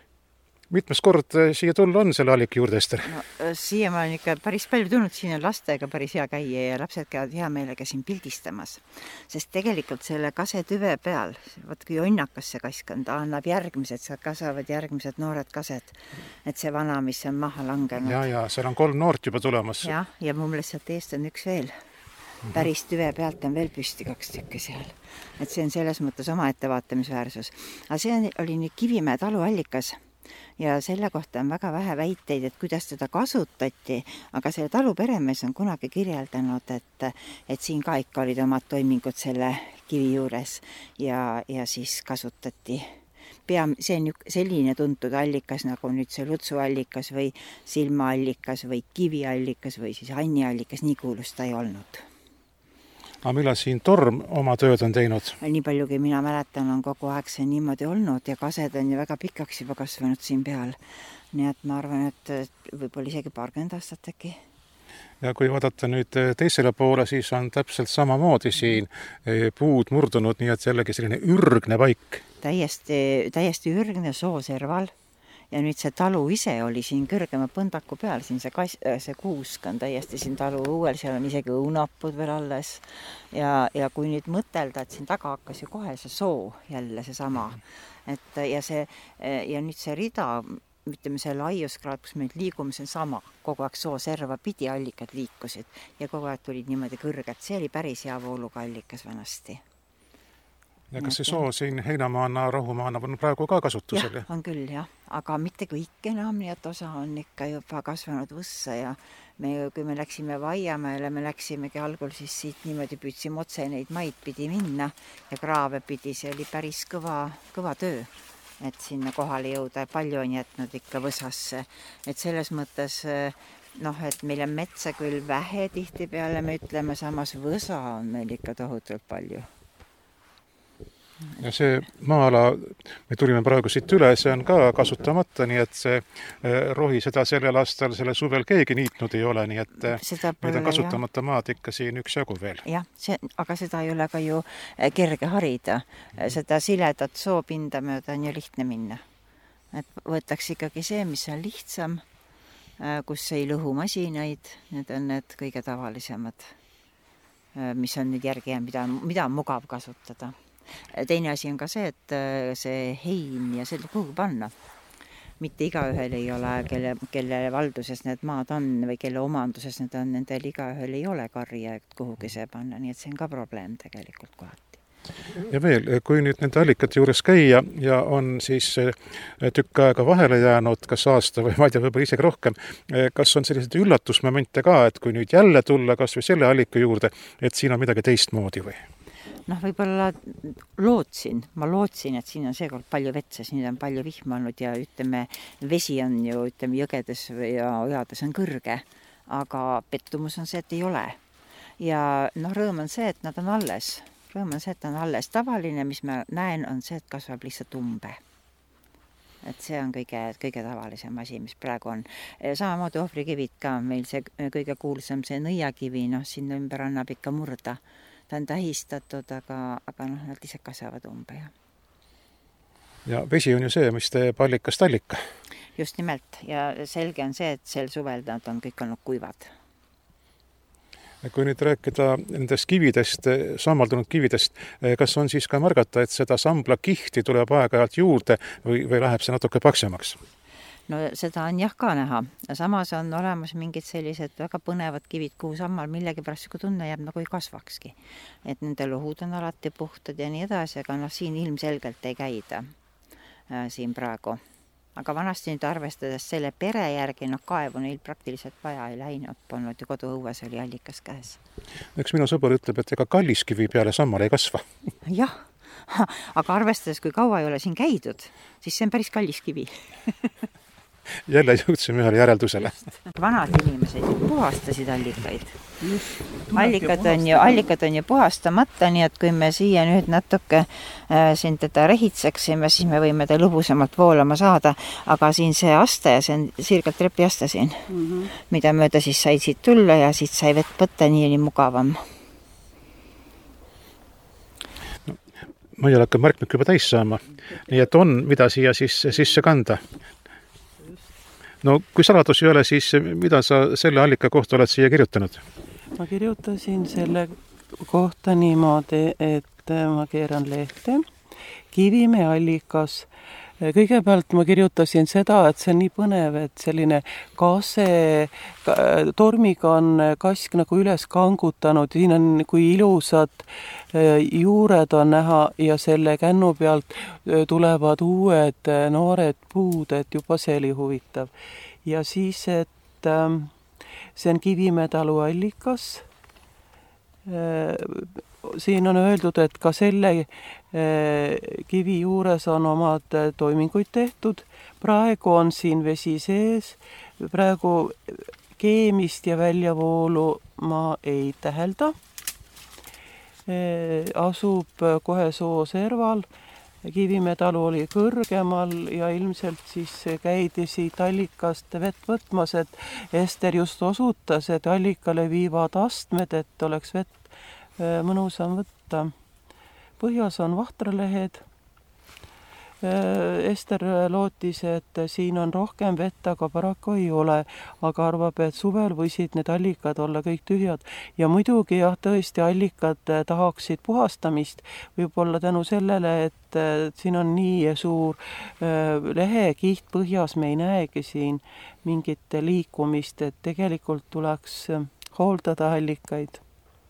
Mitmes kord siia tulla on selle allika juurde, Ester? No, siia ma olen ikka päris palju tulnud, siin on lastega päris hea käia ja lapsed käivad hea meelega siin pildistamas. Sest tegelikult selle kase tüve peal, võt kui onnakas see kask on, ta annab järgmised, seal kasvavad järgmised noored kased. Et see vana, mis on maha langenud. Ja, ja, seal on kolm noort juba tulemas. Ja, ja mul lihtsalt eest on üks veel. Päris tüve pealt on veel püsti kaks tükki seal. Et see on selles mõttes oma ettevaatamisväärsus. Aga see oli nüüd Kivimäe taluallikas. Ja selle kohta on väga vähe väiteid, et kuidas teda kasutati, aga selle talu peremees on kunagi kirjeldanud, et, et siin ka ikka olid omad toimingud selle kivi juures ja, ja siis kasutati. Pea, see on selline tuntud allikas, nagu nüüd see lutsuallikas või silmaallikas või kiviallikas või siis anniallikas, nii kuulus ta ei olnud. Aga millal siin torm oma tööd on teinud? Nii paljugi mina mäletan, on kogu aeg see niimoodi olnud ja kased on ju väga pikaks juba kasvanud siin peal. Nii et ma arvan, et võib-olla isegi paarkümmend aastat äkki. Ja kui vaadata nüüd teisele poole, siis on täpselt samamoodi siin puud murdunud, nii et jällegi selline ürgne paik. Täiesti, täiesti ürgne sooserval. Ja nüüd see talu ise oli siin kõrgema põndaku peal, siin see, kas, see kuusk on täiesti siin talu uuel, seal on isegi õunapud veel alles. Ja, ja kui nüüd mõtelda, et siin taga hakkas ju kohe see soo jälle see sama. Et, ja, see, ja nüüd see rida, ütleme see laiuskraad, kus me nüüd liigume, see on sama. Kogu aeg soo serva pidi allikad liikusid ja kogu aeg tulid niimoodi kõrged. See oli päris hea vooluga allikas vanasti. Ja kas see soo siin heinamaana, rahumaana on praegu ka kasutusel? Jah, on küll jah, aga mitte kõik enam, nii et osa on ikka juba kasvanud võssa ja me, kui me läksime Vaiamäele, me läksimegi algul siis siit niimoodi püüdsime otse neid maid pidi minna ja kraave pidi, see oli päris kõva, kõva töö, et sinna kohale jõuda ja palju on jätnud ikka võsasse, et selles mõttes noh, et meil on metsa küll vähe tihti peale, me ütleme, samas võsa on meil ikka tohutult palju. Ja see maa-ala, me tulime praegu siit üle, see on ka kasutamata, nii et see rohi seda sellel aastal selle suvel keegi niitnud ei ole, nii et seda meid on kasutamata maad ikka siin üks jagu veel. Jah, see, aga seda ei ole ka ju kerge harida. Seda siledat soopinda mööda on ju lihtne minna. Et võtaks ikkagi see, mis on lihtsam, kus ei lõhu masinaid, need on need kõige tavalisemad, mis on nüüd järgi jäänud, mida, mida on mugav kasutada. Teine asi on ka see, et see hein ja selle kuhugi panna. Mitte igaühel ei ole, kelle, kelle valduses need maad on või kelle omanduses need on, nendel igaühel ei ole karja kuhugi see panna, nii et see on ka probleem tegelikult kohati. Ja veel, kui nüüd nende allikate juures käia ja on siis tükk aega vahele jäänud, kas aasta või ma ei tea, võib-olla isegi rohkem, kas on sellised üllatusmomente ka, et kui nüüd jälle tulla kas või selle allika juurde, et siin on midagi teistmoodi või? Noh, võib-olla lootsin, ma lootsin, et siin on seekord palju vetses, nüüd on palju vihma olnud ja ütleme, vesi on ju, ütleme, jõgedes ja ojades on kõrge, aga pettumus on see, et ei ole. Ja noh, rõõm on see, et nad on alles. Rõõm on see, et on alles. Tavaline, mis ma näen, on see, et kasvab lihtsalt umbe. et see on kõige, kõige tavalisem asi, mis praegu on. Samamoodi ohvrikivid ka, meil see kõige kuulsam, see nõiakivi, noh, sinna ümber annab ikka murda. Ta on tähistatud, aga, aga noh, nad ise kasvavad umbe. Ja. ja vesi on ju see, mis teeb allikast allika. Just nimelt. Ja selge on see, et sel suvel nad on kõik olnud kuivad. Kui nüüd rääkida nendest kividest, sammaldunud kividest, kas on siis ka märgata, et seda sambla kihti tuleb aeg-ajalt juurde või, või läheb see natuke paksemaks? No seda on jah ka näha. Samas on olemas mingid sellised väga põnevad kivid, kuhu sammal millegi pärast kui tunne jääb nagu ei kasvakski. Et nende lohud on alati puhtad ja nii edasi, aga noh, siin ilmselgelt ei käida äh, siin praegu. Aga vanasti nüüd arvestades selle pere järgi, noh kaevu neil praktiliselt vaja ei läinud, polnud ju koduõues oli allikas käes. Eks minu sõber ütleb, et ega kalliskivi peale sammal ei kasva. Jah, aga arvestades, kui kaua ei ole siin käidud, siis see on päris kalliskivi. Jälle jõudsime ühele järeldusele. Vanad inimesed puhastasid allikaid. Allikad on ju, allikad on ju puhastamata, nii et kui me siia nüüd natuke äh, siin teda rehitseksime, siis me võime ta lõbusamalt voolama saada, aga siin see aste, see on sirgelt trepiaste siin, mm -hmm. mida mööda siis sai siit tulla ja siit sai vett võtta nii, nii mugavam. No, ma ei ole hakka märkmik juba täis saama, nii et on, mida siia siis sisse kanda. No kui saladus ei ole, siis mida sa selle allika kohta oled siia kirjutanud? Ma kirjutasin selle kohta niimoodi, et ma keeran lehte. Kivimäe allikas. Kõigepealt ma kirjutasin seda, et see on nii põnev, et selline kase, tormiga on kask nagu üles kangutanud. Siin on, kui ilusad juured on näha ja selle kännu pealt tulevad uued noored puud, et juba see oli huvitav. Ja siis, et see on Kivimäe talu allikas. Siin on öeldud, et ka selle kivi juures on omad toiminguid tehtud. Praegu on siin vesi sees. Praegu keemist ja väljavoolu ma ei tähelda. Asub kohe soo serval. Kivimäe talu oli kõrgemal ja ilmselt siis käidi siit allikast vett võtmas, et Ester just osutas, et allikale viivad astmed, et oleks vett mõnusam võtta. Põhjas on vahtralehed. Ester lootis, et siin on rohkem vett, aga paraku ei ole, aga arvab, et suvel võisid need allikad olla kõik tühjad. Ja muidugi jah, tõesti allikad tahaksid puhastamist, võib-olla tänu sellele, et siin on nii suur lehekiht põhjas, me ei näegi siin mingit liikumist, et tegelikult tuleks hooldada allikaid.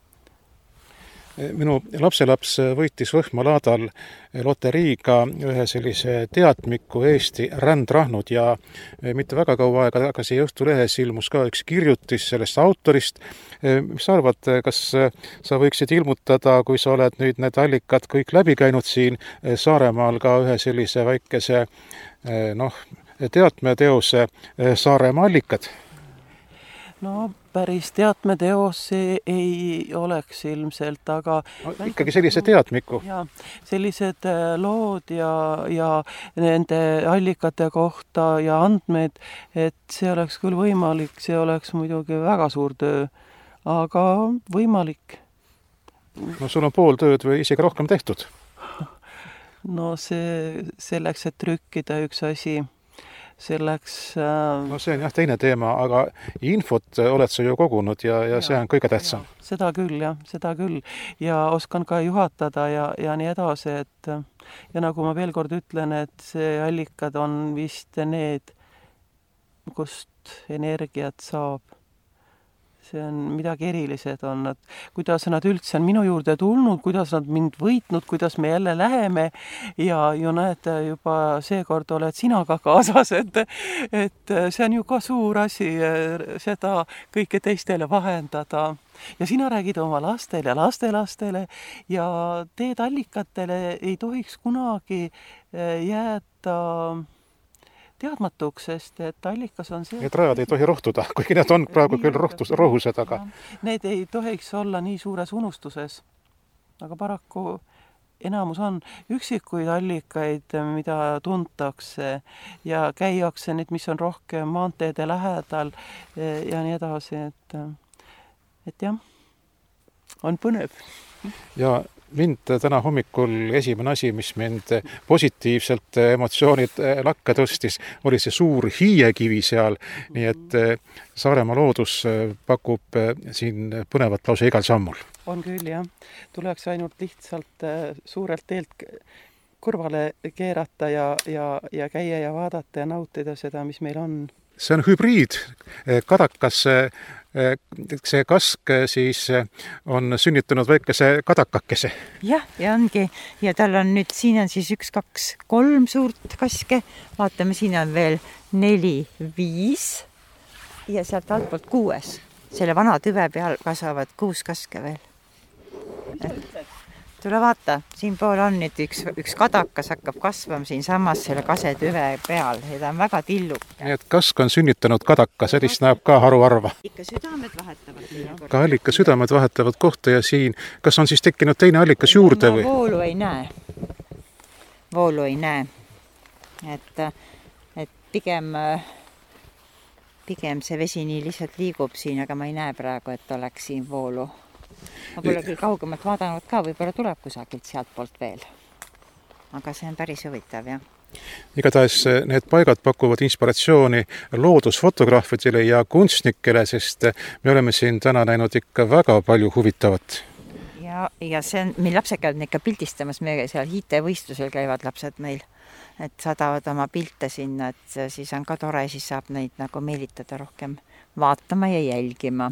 Minu lapselaps võitis Võhma-Laadal loteriiga ühe sellise teatmiku Eesti rändrahnud ja mitte väga kaua aega tagasi Õhtulehes ilmus ka üks kirjutis sellest autorist. Mis sa arvad, kas sa võiksid ilmutada, kui sa oled nüüd need allikad kõik läbi käinud siin Saaremaal ka ühe sellise väikese noh, teatmeteose Saaremaa allikad? No päris teatmeteos see ei oleks ilmselt, aga no, ikkagi sellise teatmiku. Ja, sellised lood ja, ja nende allikate kohta ja andmed, et see oleks küll võimalik, see oleks muidugi väga suur töö, aga võimalik. No sul on pool tööd või isegi rohkem tehtud? No see selleks, et trükkida üks asi. Selleks, äh... no see on jah teine teema, aga infot oled sa ju kogunud ja, ja, ja see on kõige tähtsam. Seda küll, jah, seda küll. Ja oskan ka juhatada ja, ja nii edasi, et ja nagu ma veel kord ütlen, et see allikad on vist need, kust energiat saab. See on midagi erilised on nad, kuidas nad üldse on minu juurde tulnud, kuidas nad mind võitnud, kuidas me jälle läheme ja ju näed, juba seekord oled sina ka kaasas, et, et see on ju ka suur asi seda kõike teistele vahendada. Ja sina räägid oma lastele ja lastelastele ja teed allikatele ei tohiks kunagi jääda teadmatuks, sest et allikas on see... Need rajad ei tohi rohtuda, kuigi need on praegu küll rohtus, rohused, aga... Need ei tohiks olla nii suures unustuses, aga paraku enamus on üksikuid allikaid, mida tuntakse ja käiakse need, mis on rohkem maanteede lähedal ja nii edasi, et, et jah, on põnev. Ja mind täna hommikul esimene asi, mis mind positiivselt emotsioonid lakke tõstis, oli see suur hiiekivi seal, nii et Saaremaa loodus pakub siin põnevat lause igal sammul. On küll, jah. Tuleks ainult lihtsalt suurelt teelt kõrvale keerata ja, ja, ja käia ja vaadata ja nautida seda, mis meil on. See on hübriid. Kadakas, see kask siis on sünnitanud väikese kadakakese. Jah, ja ongi. Ja tal on nüüd, siin on siis üks, kaks, kolm suurt kaske. Vaatame, siin on veel neli, viis ja sealt altpoolt kuues. Selle vana tüve peal kasvavad kuus kaske veel. Et tule vaata, siin pool on nüüd üks, üks kadakas hakkab kasvama siin samas selle kasetüve peal ja ta on väga tilluk. Nii et kask on sünnitanud kadaka, sellist näeb ka haruarva. Ikka südamed vahetavad. Ka allika südamed vahetavad kohta ja siin, kas on siis tekkinud teine allikas juurde või? Ma voolu ei näe. Voolu ei näe. Et, et pigem, pigem see vesi nii lihtsalt liigub siin, aga ma ei näe praegu, et oleks siin voolu. Ma pole küll kaugemalt vaadanud ka, võib-olla tuleb kusagilt sealt poolt veel. Aga see on päris huvitav, jah. Igatahes need paigad pakuvad inspiratsiooni loodusfotograafidele ja kunstnikele, sest me oleme siin täna näinud ikka väga palju huvitavat. Ja, ja see on, meil lapsed käivad ikka pildistamas, me seal I T-võistlusel käivad lapsed meil, et saadavad oma pilte sinna, et siis on ka tore, siis saab neid nagu meelitada rohkem vaatama ja jälgima.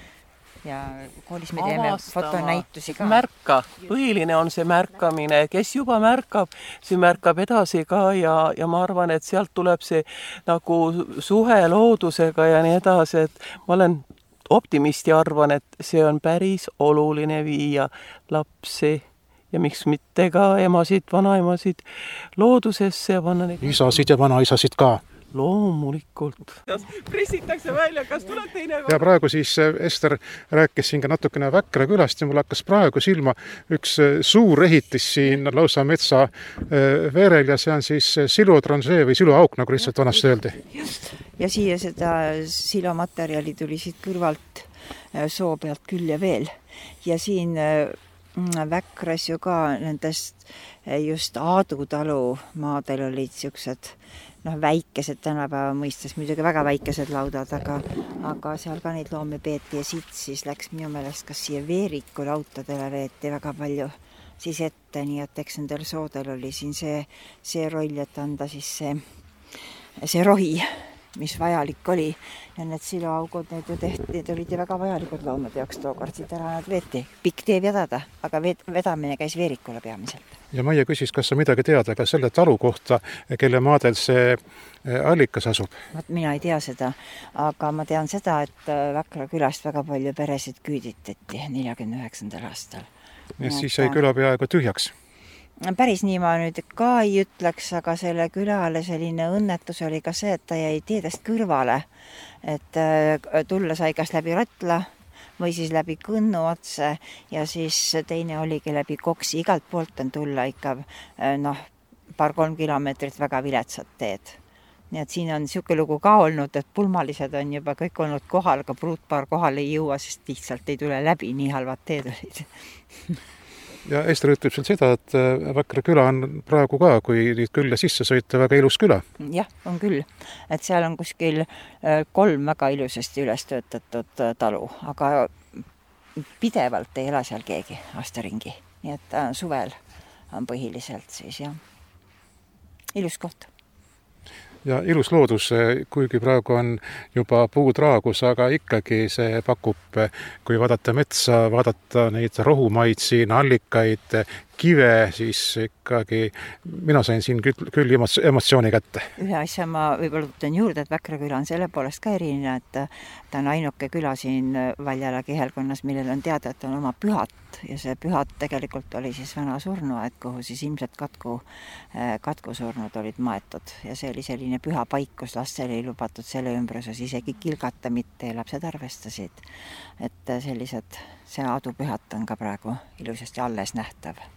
Ja koolis me teeme fotonäitusi ka. Märka. Põhiline on see märkamine. Kes juba märkab, see märkab edasi ka ja, ja ma arvan, et sealt tuleb see nagu suhe loodusega ja nii edasi, et ma olen optimist ja arvan, et see on päris oluline viia lapsi ja miks mitte ka emasid, vanaemasid loodusesse ja panna neid... Isasid ja vanaisasid ka. Loomulikult. Pressitakse välja, kas tuleb teine... Ja praegu siis Ester rääkis siin ka natukene Väkra külast ja mul hakkas praegu silma üks suur ehitis siin lausa metsa veerel ja see on siis silotransee või siloauk, nagu lihtsalt vanasti öeldi. Just. Ja siia seda silomaterjali tuli siit kõrvalt soo pealt küll ja veel. Ja siin Väkras ju ka nendest just Aadu talu maadel olid siuksed noh, väikesed tänapäeva mõistes, muidugi väga väikesed laudad, aga, aga seal ka neid loomi peeti ja siit siis läks minu meelest kas siia Veeriku lautadele veeti väga palju siis ette, nii et eks nendel soodel oli siin see, see roll, et anda siis see, see rohi, mis vajalik oli ja need siloaugud, need ju tehti, need olid ju väga vajalikud loomade jaoks tookord, siit ära nad veeti. Pikk tee vedada, aga vedamine käis Veerikule peamiselt. Ja Maie küsis, kas sa midagi teada ka selle talu kohta, kelle maadel see allikas asub? Mina ei tea seda, aga ma tean seda, et Väkra külast väga palju peresid küüditati neljakümne üheksandal aastal. Ja siis sai küla peaaegu tühjaks. Päris nii ma nüüd ka ei ütleks, aga selle külale selline õnnetus oli ka see, et ta jäi teedest kõrvale. Et tulla sai kas läbi Ratla või siis läbi Kõnnu otse ja siis teine oligi läbi Koksi. Igalt poolt on tulla ikka noh, paar-kolm kilomeetrit väga viletsat teed. Nii et siin on siuke lugu ka olnud, et pulmalised on juba kõik olnud kohal, aga pruutpaar kohal ei jõua, sest lihtsalt ei tule läbi, nii halvad teed olid. Ja Ester ütleb seal seda, et Väkra küla on praegu ka, kui nüüd külla sisse sõita, väga ilus küla. Jah, on küll. Et seal on kuskil kolm väga ilusasti üles töötatud talu, aga pidevalt ei ela seal keegi aastaringi. Nii et suvel on põhiliselt siis, jah. Ilus koht. Ja ilus loodus, kuigi praegu on juba puud raagus, aga ikkagi see pakub, kui vaadata metsa, vaadata neid rohumaid siin, allikaid, kive, siis ikkagi mina sain siin küll, küll emotsiooni kätte. Ühe asja ma võib-olla ütlen juurde, et Väkra küla on selle poolest ka eriline, et ta on ainuke küla siin Valjala kihelkonnas, millel on teada, et on oma pühat ja see pühat tegelikult oli siis vana surnuaed, kuhu siis ilmselt katku, katku surnud olid maetud ja see oli selline püha paik, kus lastel ei lubatud selle ümbruses isegi kilgata mitte ja lapsed arvestasid, et sellised, see Aadu pühat on ka praegu ilusasti alles nähtav.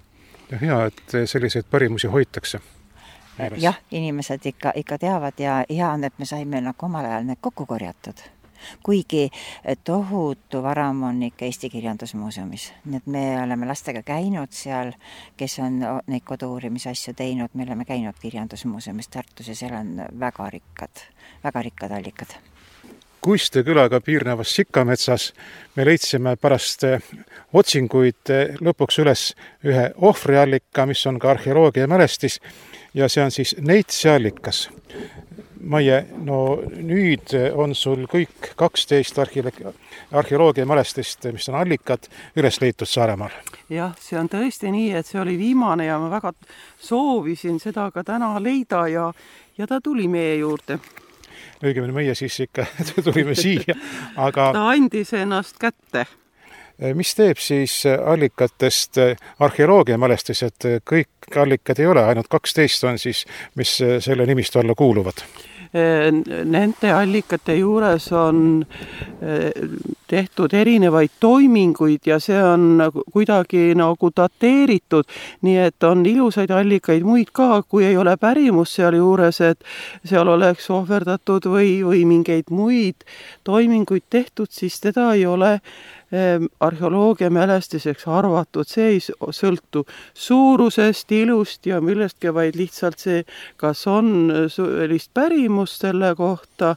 ja hea, et selliseid pärimusi hoitakse. Jah, inimesed ikka, ikka teavad ja hea on, et me saime nagu omal ajal need kokku korjatud. Kuigi tohutu varam on ikka Eesti Kirjandusmuuseumis. Nii et me oleme lastega käinud seal, kes on neid kodu-uurimise asju teinud. Me oleme käinud Kirjandusmuuseumis Tartus ja seal on väga rikkad, väga rikkad allikad. Kuiste külaga piirnevas Sikametsas me leidsime pärast otsinguid lõpuks üles ühe ohvriallika, mis on ka arheoloogia mälestis, ja see on siis Neitsi-allikas. Maie, no nüüd on sul kõik kaksteist arheoloogia mälestist, mis on allikad, üles leitud Saaremaal. Jah, see on tõesti nii, et see oli viimane ja ma väga soovisin seda ka täna leida ja, ja ta tuli meie juurde. Õigemini meie siis ikka tulime siia, aga... Ta andis ennast kätte. Mis teeb siis allikatest arheoloogia mälestised? Kõik allikad ei ole, ainult kaksteist on siis, mis selle nimistu alla kuuluvad. Nende allikate juures on tehtud erinevaid toiminguid ja see on kuidagi nagu dateeritud, nii et on ilusaid allikaid muid ka, kui ei ole pärimus seal juures, et seal oleks ohverdatud või, või mingeid muid toiminguid tehtud, siis teda ei ole arheoloogia mälestiseks arvatud. See ei sõltu suurusest, ilust ja millestki, vaid lihtsalt see, kas on sellist pärimust selle kohta,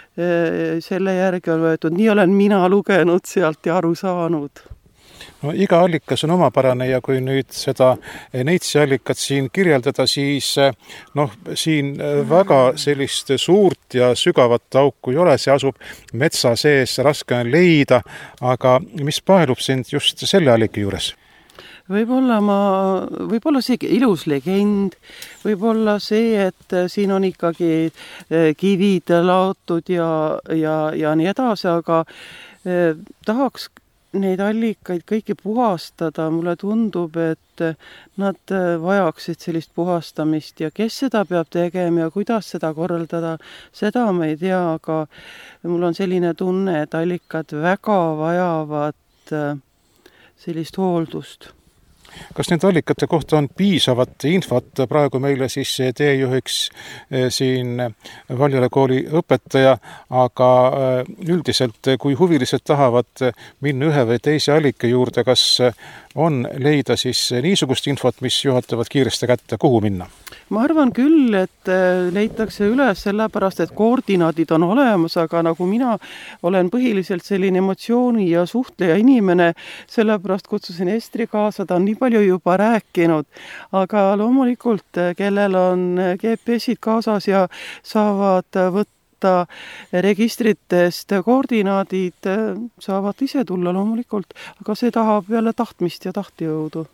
selle järgi on võetud. Nii olen mina lugenud sealt ja aru saanud. No, iga allikas on omapärane ja kui nüüd seda Neitsi allikat siin kirjeldada, siis noh, siin väga sellist suurt ja sügavat auku ei ole, see asub metsa sees, raske on leida, aga mis paelub sind just selle allika juures? Võib-olla ma, võib-olla see ilus legend, võib-olla see, et siin on ikkagi kivid laotud ja, ja, ja nii edasi, aga eh, tahaks neid allikaid kõiki puhastada. Mulle tundub, et nad vajaksid sellist puhastamist ja kes seda peab tegema ja kuidas seda korraldada, seda ma ei tea, aga mul on selline tunne, et allikad väga vajavad sellist hooldust. Kas nende allikate kohta on piisavat infot? Praegu meile siis teejuhiks siin Valjala kooli õpetaja, aga üldiselt, kui huvilised tahavad minna ühe või teise allika juurde, kas on leida siis niisugust infot, mis juhatavad kiiresti kätte, kuhu minna? Ma arvan küll, et leitakse üles sellepärast, et koordinaadid on olemas, aga nagu mina olen põhiliselt selline emotsiooni ja suhtleja inimene, sellepärast kutsusin Estri kaasa, ta on nii palju juba rääkinud, aga loomulikult, kellel on G P S-id kaasas ja saavad võtta registritest koordinaadid, saavad ise tulla loomulikult, aga see tahab jälle tahtmist ja tahtjõudu.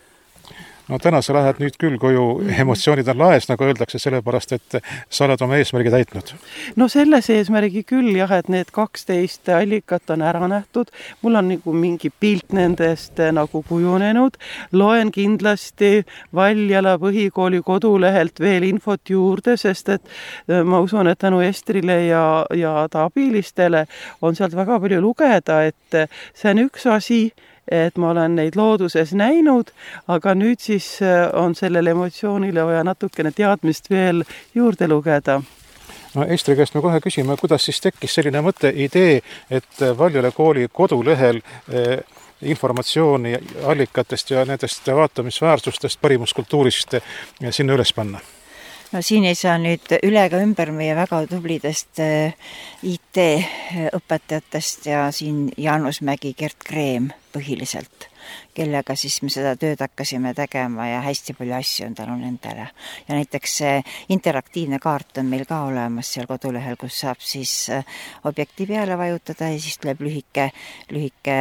No täna sa lähed nüüd küll koju, emotsioonid on laes, nagu öeldakse, sellepärast, et sa oled oma eesmärgi täitnud. No selles eesmärgi küll jah, et need kaksteist allikat on ära nähtud. Mul on nagu mingi pilt nendest nagu kujunenud. Loen kindlasti Valjala põhikooli kodulehelt veel infot juurde, sest et ma usun, et tänu Estrile ja, ja ta abilistele on sealt väga palju lugeda, et see on üks asi, et ma olen neid looduses näinud, aga nüüd siis on sellele emotsioonile vaja natukene teadmist veel juurde lugeda. No Estri käest me kohe küsime, kuidas siis tekkis selline mõte, idee, et Valjala kooli kodulehel informatsiooni allikatest ja nendest vaatamisväärsustest, pärimuskultuurist sinna üles panna? No siin ei saa nüüd üle ka ümber meie väga tublidest I T õpetajatest ja siin Jaanus Mägi, Gert Kreem põhiliselt, kellega siis me seda tööd hakkasime tegema ja hästi palju asju on tänu nendele. Ja näiteks see interaktiivne kaart on meil ka olemas seal kodulehel, kus saab siis objekti peale vajutada ja siis tuleb lühike, lühike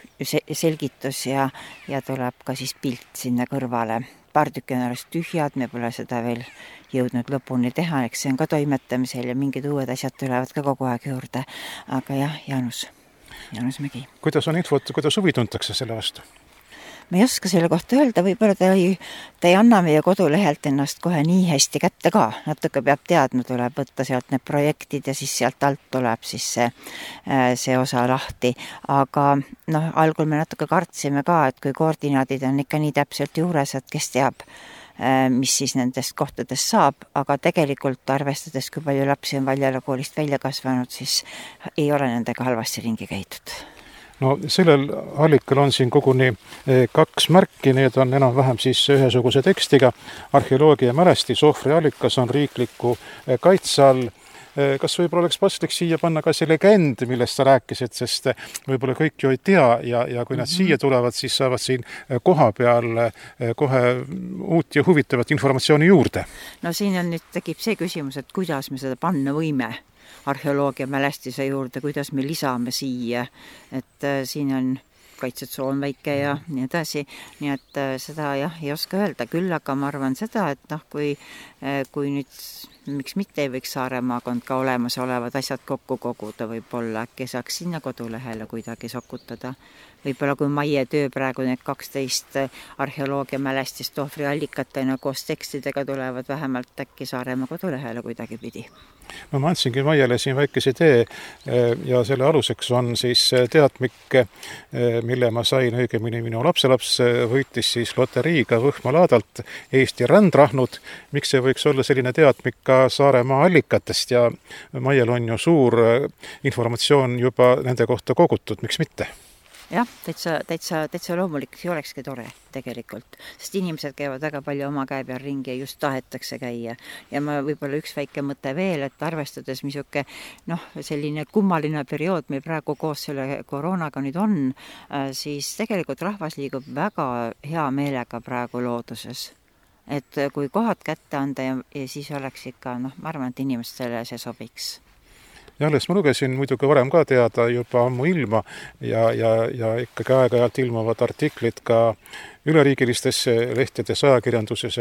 selgitus ja, ja tuleb ka siis pilt sinna kõrvale. Paar tükki on alles tühjad, me pole seda veel jõudnud lõpuni teha, eks see on ka toimetamisel ja mingid uued asjad tulevad ka kogu aeg juurde. Aga jah, Jaanus, Jaanus Mägi. Kuidas on infot, kuidas huvi tuntakse selle vastu? ma ei oska selle kohta öelda, võib-olla ta ei, ta ei anna meie kodulehelt ennast kohe nii hästi kätte ka, natuke peab teadma, tuleb võtta sealt need projektid ja siis sealt alt tuleb siis see, see osa lahti, aga noh, algul me natuke kartsime ka, et kui koordinaadid on ikka nii täpselt juures, et kes teab, mis siis nendest kohtadest saab, aga tegelikult arvestades, kui palju lapsi on Valjala koolist välja kasvanud, siis ei ole nendega halvasti ringi käidud. No sellel allikal on siin koguni kaks märki, need on enam-vähem siis ühesuguse tekstiga. Arheoloogia mälestis ohvri allikas on riikliku kaitse all. Kas võib-olla oleks paslik siia panna ka see legend, millest sa rääkisid, sest võib-olla kõik ju ei tea ja, ja kui nad mm-hmm. siia tulevad, siis saavad siin koha peal kohe uut ja huvitavat informatsiooni juurde. No siin on nüüd tekib see küsimus, et kuidas me seda panna võime arheoloogia mälestise juurde, kuidas me lisame siia, et äh, siin on kaitsetsoon väike ja nii edasi, nii et äh, seda jah, ei oska öelda, küll aga ma arvan seda, et noh, kui, äh, kui nüüd miks mitte ei võiks Saare maakond ka olemas olevad asjad kokku koguda, võib-olla äkki saaks sinna kodulehele kuidagi sokutada. Võib-olla kui Maie töö praegu need kaksteist arheoloogia mälestist ohvri allikatena koos tekstidega tulevad vähemalt äkki Saaremaa kodulehele kuidagi pidi. No ma andsingi Maiele siin väikese tee ja selle aluseks on siis teatmik, mille ma sain, õigemini minu lapselaps võitis siis loteriiga Võhma-Laadalt Eesti rändrahnud. Miks see võiks olla selline teatmik ka Saaremaa allikatest ja Maiel on ju suur informatsioon juba nende kohta kogutud, miks mitte? Jah, täitsa, täitsa, täitsa loomulik, see olekski tore tegelikult, sest inimesed käivad väga palju oma käe peal ringi ja just tahetakse käia. Ja ma võib-olla üks väike mõte veel, et arvestades misuke, noh, selline kummaline periood meil praegu koos selle koroonaga nüüd on, siis tegelikult rahvas liigub väga hea meelega praegu looduses. Et kui kohad kätte anda ja, ja siis oleks ikka, noh, ma arvan, et inimestele see sobiks. Ja alles ma lugesin muidugi varem ka teada juba ammu ilma ja, ja, ja ikkagi aeg-ajalt ilmuvad artiklid ka üleriigilistes lehtedes ajakirjanduses,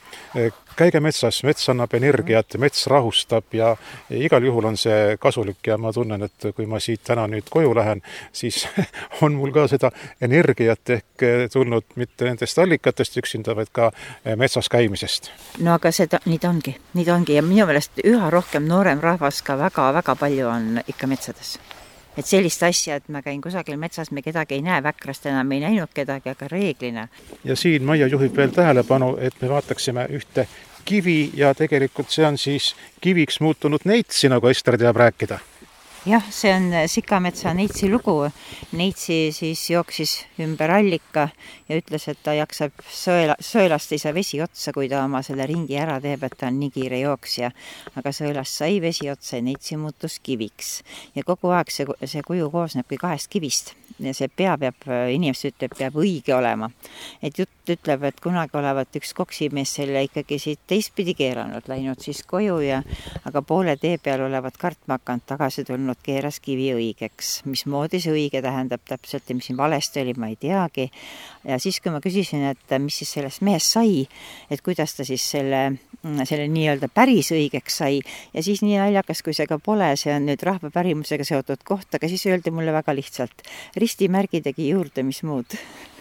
et käige metsas, mets annab energiat, mets rahustab ja igal juhul on see kasulik ja ma tunnen, et kui ma siit täna nüüd koju lähen, siis on mul ka seda energiat ehk tulnud mitte nendest allikatest üksinda, vaid ka metsas käimisest. No aga seda, nii ta ongi, nii ta ongi ja minu meelest üha rohkem noorem rahvas ka väga-väga palju on ikka metsades. Et sellist asja, et ma käin kusagil metsas, me kedagi ei näe, väkrast enam ei näinud kedagi, aga reeglina. Ja siin Maia juhib veel tähelepanu, et me vaataksime ühte kivi ja tegelikult see on siis kiviks muutunud neitsi, nagu Ester teab rääkida. Jah, see on Sikametsa neitsi lugu. Neitsi siis jooksis ümber allika ja ütles, et ta jaksab sõela, sõelast ei saa vesi otsa, kui ta oma selle ringi ära teeb, et ta on nii kiire jooksja. Aga sõelast sai vesi otsa ja neitsi muutus kiviks. Ja kogu aeg see, see kuju koosnebki kahest kivist. Ja see pea peab, inimesed ütleb, peab õige olema. Et jutt ütleb, et kunagi olevat üks koksimees selle ikkagi siit teistpidi keeranud, läinud siis koju ja aga poole tee peal olevat kartma hakanud tagasi tulnud keeras kivi õigeks. Mismoodi see õige tähendab täpselt ja mis siin valesti oli, ma ei teagi. Ja siis, kui ma küsisin, et mis siis sellest mehest sai, et kuidas ta siis selle, selle nii-öelda päris õigeks sai ja siis nii naljakas, kui see ka pole, see on nüüd rahva pärimusega seotud koht, aga siis öeldi mulle väga lihtsalt. Ristimärgi tegi juurde, mis muud.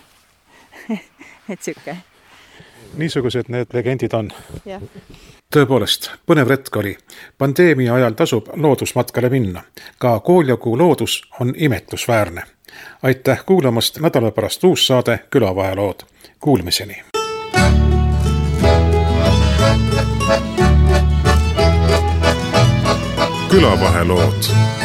et süke. Niisugused need legendid on. Jah. Tõepoolest, põnev retk oli. Pandeemia ajal tasub loodusmatkale minna. Ka Kooljokuu loodus on imetlusväärne. Aitäh kuulamast, nädala pärast uus saade Külavahelood. Kuulmiseni! Külavahelood